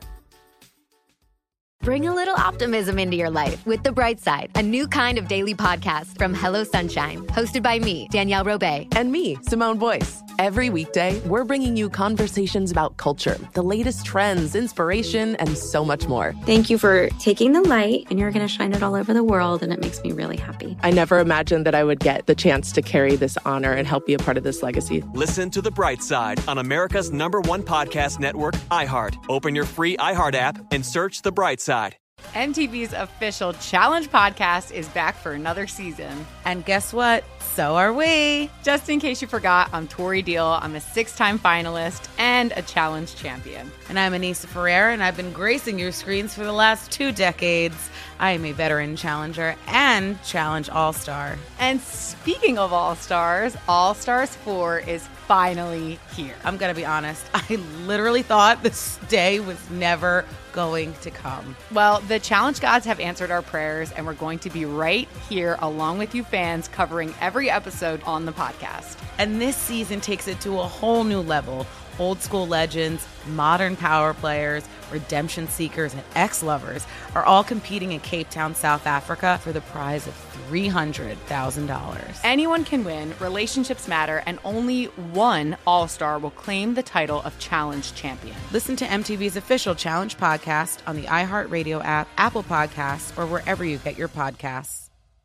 Bring a little optimism into your life with The Bright Side, a new kind of daily podcast from Hello Sunshine, hosted by me, Danielle Robay. And me, Simone Boyce. Every weekday, we're bringing you conversations about culture, the latest trends, inspiration, and so much more. Thank you for taking the light, and you're going to shine it all over the world, and it makes me really happy. I never imagined that I would get the chance to carry this honor and help be a part of this legacy. Listen to The Bright Side on America's #1 podcast network, iHeart. Open your free iHeart app and search The Bright Side. MTV's official Challenge podcast is back for another season. And guess what? So are we. Just in case you forgot, I'm Tori Deal. I'm a 6-time finalist and a Challenge champion. And I'm Anissa Ferreira, and I've been gracing your screens for the last 2 decades. I am a veteran challenger and Challenge All-Star. And speaking of All-Stars, All-Stars 4 is finally here. I'm going to be honest. I literally thought this day was never going to come. Well, the Challenge gods have answered our prayers, and we're going to be right here along with you fans covering every episode on the podcast. And this season takes it to a whole new level. Old school legends, modern power players, redemption seekers, and ex-lovers are all competing in Cape Town, South Africa for the prize of $300,000. Anyone can win, relationships matter, and only one All-Star will claim the title of Challenge champion. Listen to MTV's official Challenge podcast on the iHeartRadio app, Apple Podcasts, or wherever you get your podcasts.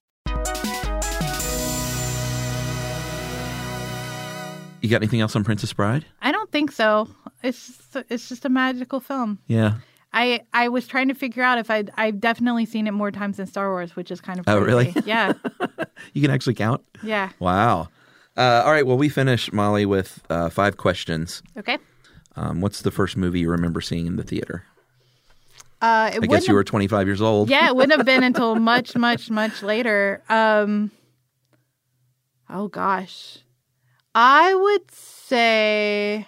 You got anything else on Princess Bride? I don't think so. It's just a magical film. Yeah. I was trying to figure out if I've definitely seen it more times than Star Wars, which is kind of crazy. Oh, really? Yeah. You can actually count? Yeah. Wow. All right. Well, we finish, Molly, with 5 questions. Okay. What's the first movie you remember seeing in the theater? I guess you were 25 years old. Yeah, it wouldn't have been until much, much, much later. Oh, gosh. I would say,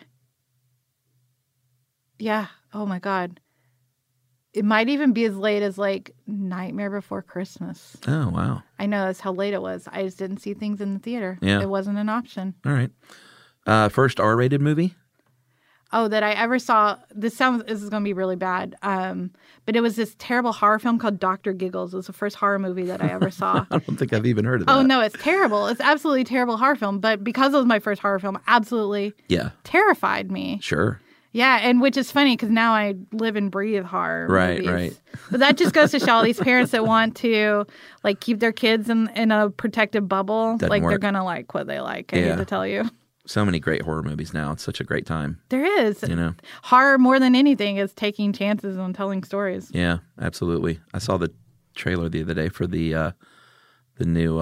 yeah. Oh, my God. It might even be as late as Nightmare Before Christmas. Oh, wow. I know that's how late it was. I just didn't see things in the theater. Yeah. It wasn't an option. All right. First R-rated movie? that I ever saw. This is going to be really bad. But it was this terrible horror film called Dr. Giggles. It was the first horror movie that I ever saw. I don't think I've even heard of that. Oh, no, it's terrible. It's absolutely terrible horror film. But because it was my first horror film, absolutely terrified me. Sure. Yeah, and which is funny because now I live and breathe horror movies. Right. But that just goes to show all these parents that want to like keep their kids in a protective bubble. Doesn't work. They're going to like what they like. I hate to tell you. So many great horror movies now. It's such a great time. There is. You know, horror more than anything is taking chances on telling stories. Yeah, absolutely. I saw the trailer the other day for the new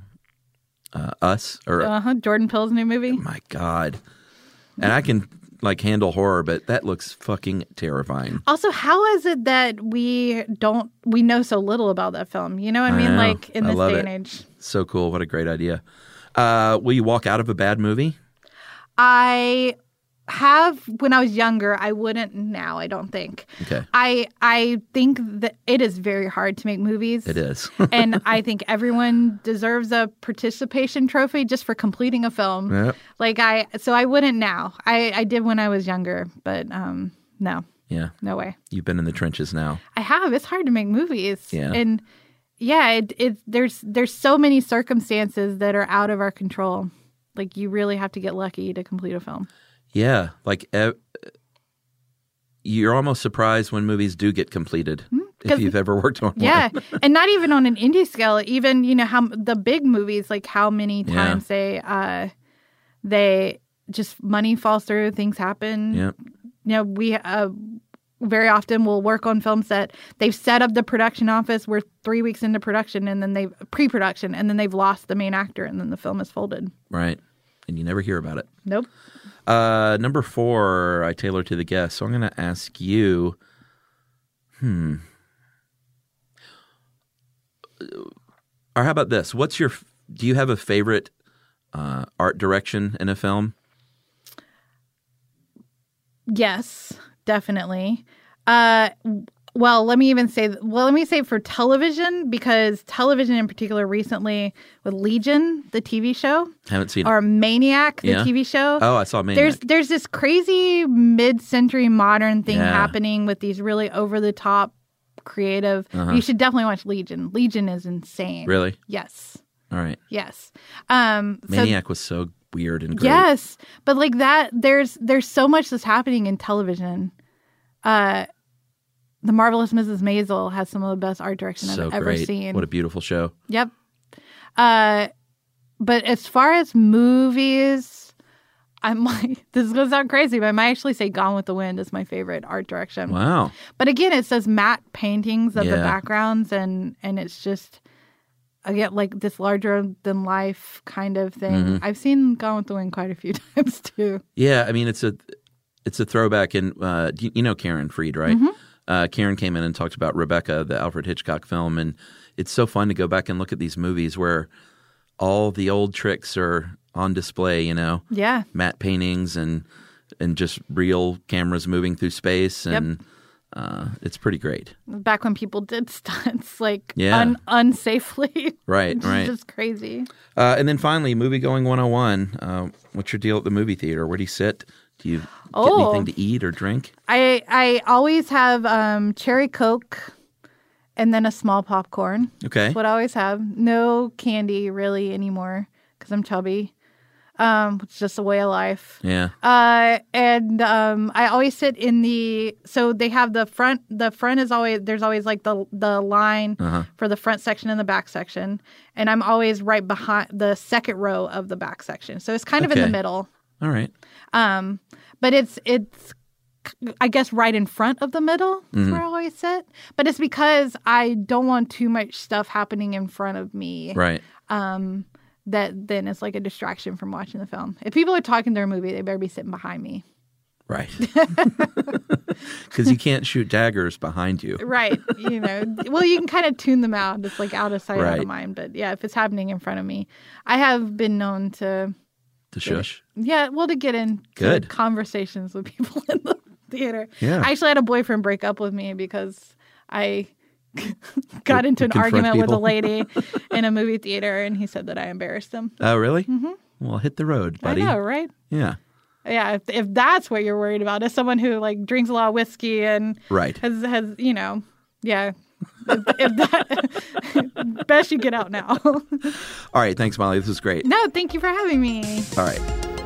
Us or Jordan Peele's new movie. My God, and I can like handle horror, but that looks fucking terrifying. Also, how is it that we know so little about that film? You know what I mean? Like in this day and age. So cool. What a great idea. Will you walk out of a bad movie? I have when I was younger. I wouldn't now, I don't think. Okay. I think that it is very hard to make movies. It is. And I think everyone deserves a participation trophy just for completing a film. Yep. So I wouldn't now. I did when I was younger, but no. Yeah. No way. You've been in the trenches now. I have. It's hard to make movies. Yeah. And yeah, there's so many circumstances that are out of our control. Like you really have to get lucky to complete a film. Yeah, like you're almost surprised when movies do get completed if you've ever worked on one. Yeah, and not even on an indie scale. Even how the big movies, like how many times they just money falls through, things happen. Yeah, we very often will work on films that they've set up the production office. We're 3 weeks into production, and then pre-production, and then they've lost the main actor, and then the film is folded. Right, and you never hear about it. Nope. Number 4, I tailor to the guest. So I'm going to ask you, or how about this? Do you have a favorite art direction in a film? Yes, definitely. Let me say for television, because television in particular recently with Legion, the TV show. Haven't seen it. Or Maniac, the TV show. Oh, I saw Maniac. There's this crazy mid-century modern thing happening with these really over-the-top creative. You should definitely watch Legion. Legion is insane. Really? Yes. All right. Yes. Maniac was so weird and great. Yes. But like that, there's so much that's happening in television. The Marvelous Mrs. Maisel has some of the best art direction I've ever seen. What a beautiful show. Yep. But as far as movies, this is going to sound crazy, but I might actually say Gone with the Wind is my favorite art direction. Wow. But again, it's those matte paintings of the backgrounds, and it's just, again, like this larger than life kind of thing. Mm-hmm. I've seen Gone with the Wind quite a few times too. Yeah, I mean, it's a throwback. And you know Karen Freed, right? Mm-hmm. Karen came in and talked about Rebecca, the Alfred Hitchcock film, and it's so fun to go back and look at these movies where all the old tricks are on display, Yeah. Matte paintings and just real cameras moving through space, and it's pretty great. Back when people did stunts, like unsafely. Right. It's just crazy. And then finally, Movie Going 101. What's your deal at the movie theater? Where do you sit? Do you get anything to eat or drink? I always have cherry Coke and then a small popcorn. Okay. That's what I always have. No candy really anymore because I'm chubby. It's just a way of life. Yeah. And I always sit in so they have the front is always, there's always like the line for the front section and the back section. And I'm always right behind the second row of the back section. So it's kind of in the middle. All right. But it's I guess right in front of the middle is where I always sit. But it's because I don't want too much stuff happening in front of me. Right. That then is like a distraction from watching the film. If people are talking their movie, they better be sitting behind me. Right. Because you can't shoot daggers behind you. Right. Well, you can kind of tune them out. It's like out of sight, out of mind. But yeah, if it's happening in front of me, I have been known to shush. Yeah, well, to get into conversations with people in the theater. Yeah. I actually had a boyfriend break up with me because I got into an argument with a lady in a movie theater, and he said that I embarrassed him. Oh, really? Mm-hmm. Well, hit the road, buddy. I know, right? Yeah. Yeah, if that's what you're worried about, as someone who like drinks a lot of whiskey and has yeah. if that, best you get out now. All right, thanks, Molly. This was great. No, thank you for having me. All right.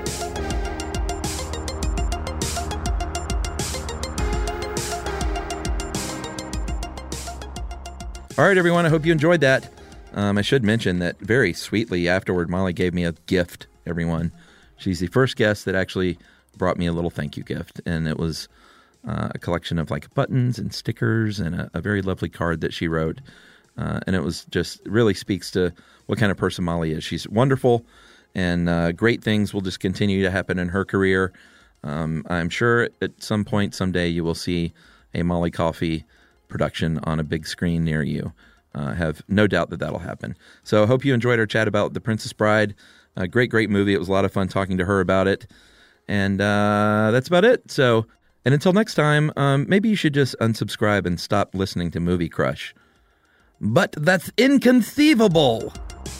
All right, everyone. I hope you enjoyed that. I should mention that very sweetly afterward, Molly gave me a gift, everyone. She's the first guest that actually brought me a little thank you gift, and it was a collection of like buttons and stickers and a very lovely card that she wrote. And it was just really speaks to what kind of person Molly is. She's wonderful, and great things will just continue to happen in her career. I'm sure at some point someday you will see a Molly Coffee production on a big screen near you. I have no doubt that that'll happen. So I hope you enjoyed our chat about The Princess Bride. A great movie. It was a lot of fun talking to her about it. And that's about it. So, and until next time, maybe you should just unsubscribe and stop listening to Movie Crush. But that's inconceivable.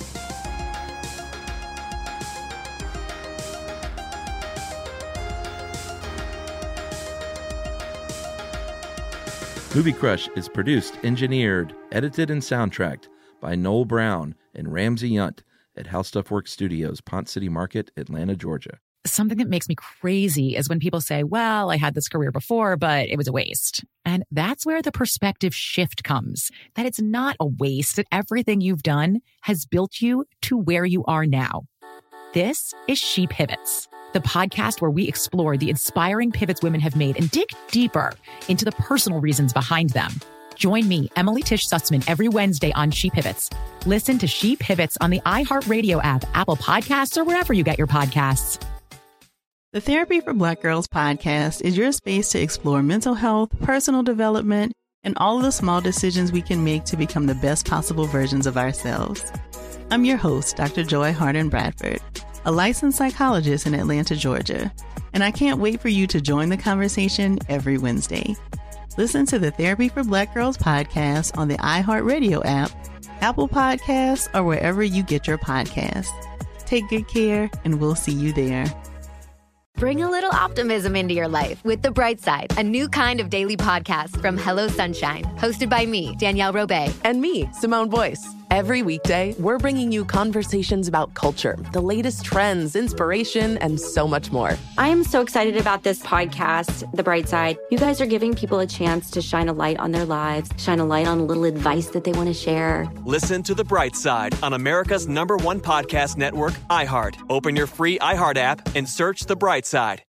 Movie Crush is produced, engineered, edited, and soundtracked by Noel Brown and Ramsey Yunt at How Stuff Works Studios, Ponce City Market, Atlanta, Georgia. Something that makes me crazy is when people say, well, I had this career before, but it was a waste. And that's where the perspective shift comes, that it's not a waste, that everything you've done has built you to where you are now. This is She Pivots, the podcast where we explore the inspiring pivots women have made and dig deeper into the personal reasons behind them. Join me, Emily Tish Sussman, every Wednesday on She Pivots. Listen to She Pivots on the iHeartRadio app, Apple Podcasts, or wherever you get your podcasts. The Therapy for Black Girls podcast is your space to explore mental health, personal development, and all of the small decisions we can make to become the best possible versions of ourselves. I'm your host, Dr. Joy Harden Bradford, a licensed psychologist in Atlanta, Georgia, and I can't wait for you to join the conversation every Wednesday. Listen to the Therapy for Black Girls podcast on the iHeartRadio app, Apple Podcasts, or wherever you get your podcasts. Take good care, and we'll see you there. Bring a little optimism into your life with The Bright Side, a new kind of daily podcast from Hello Sunshine, hosted by me, Danielle Robay. And me, Simone Boyce. Every weekday, we're bringing you conversations about culture, the latest trends, inspiration, and so much more. I am so excited about this podcast, The Bright Side. You guys are giving people a chance to shine a light on their lives, shine a light on a little advice that they want to share. Listen to The Bright Side on America's #1 podcast network, iHeart. Open your free iHeart app and search The Bright Side.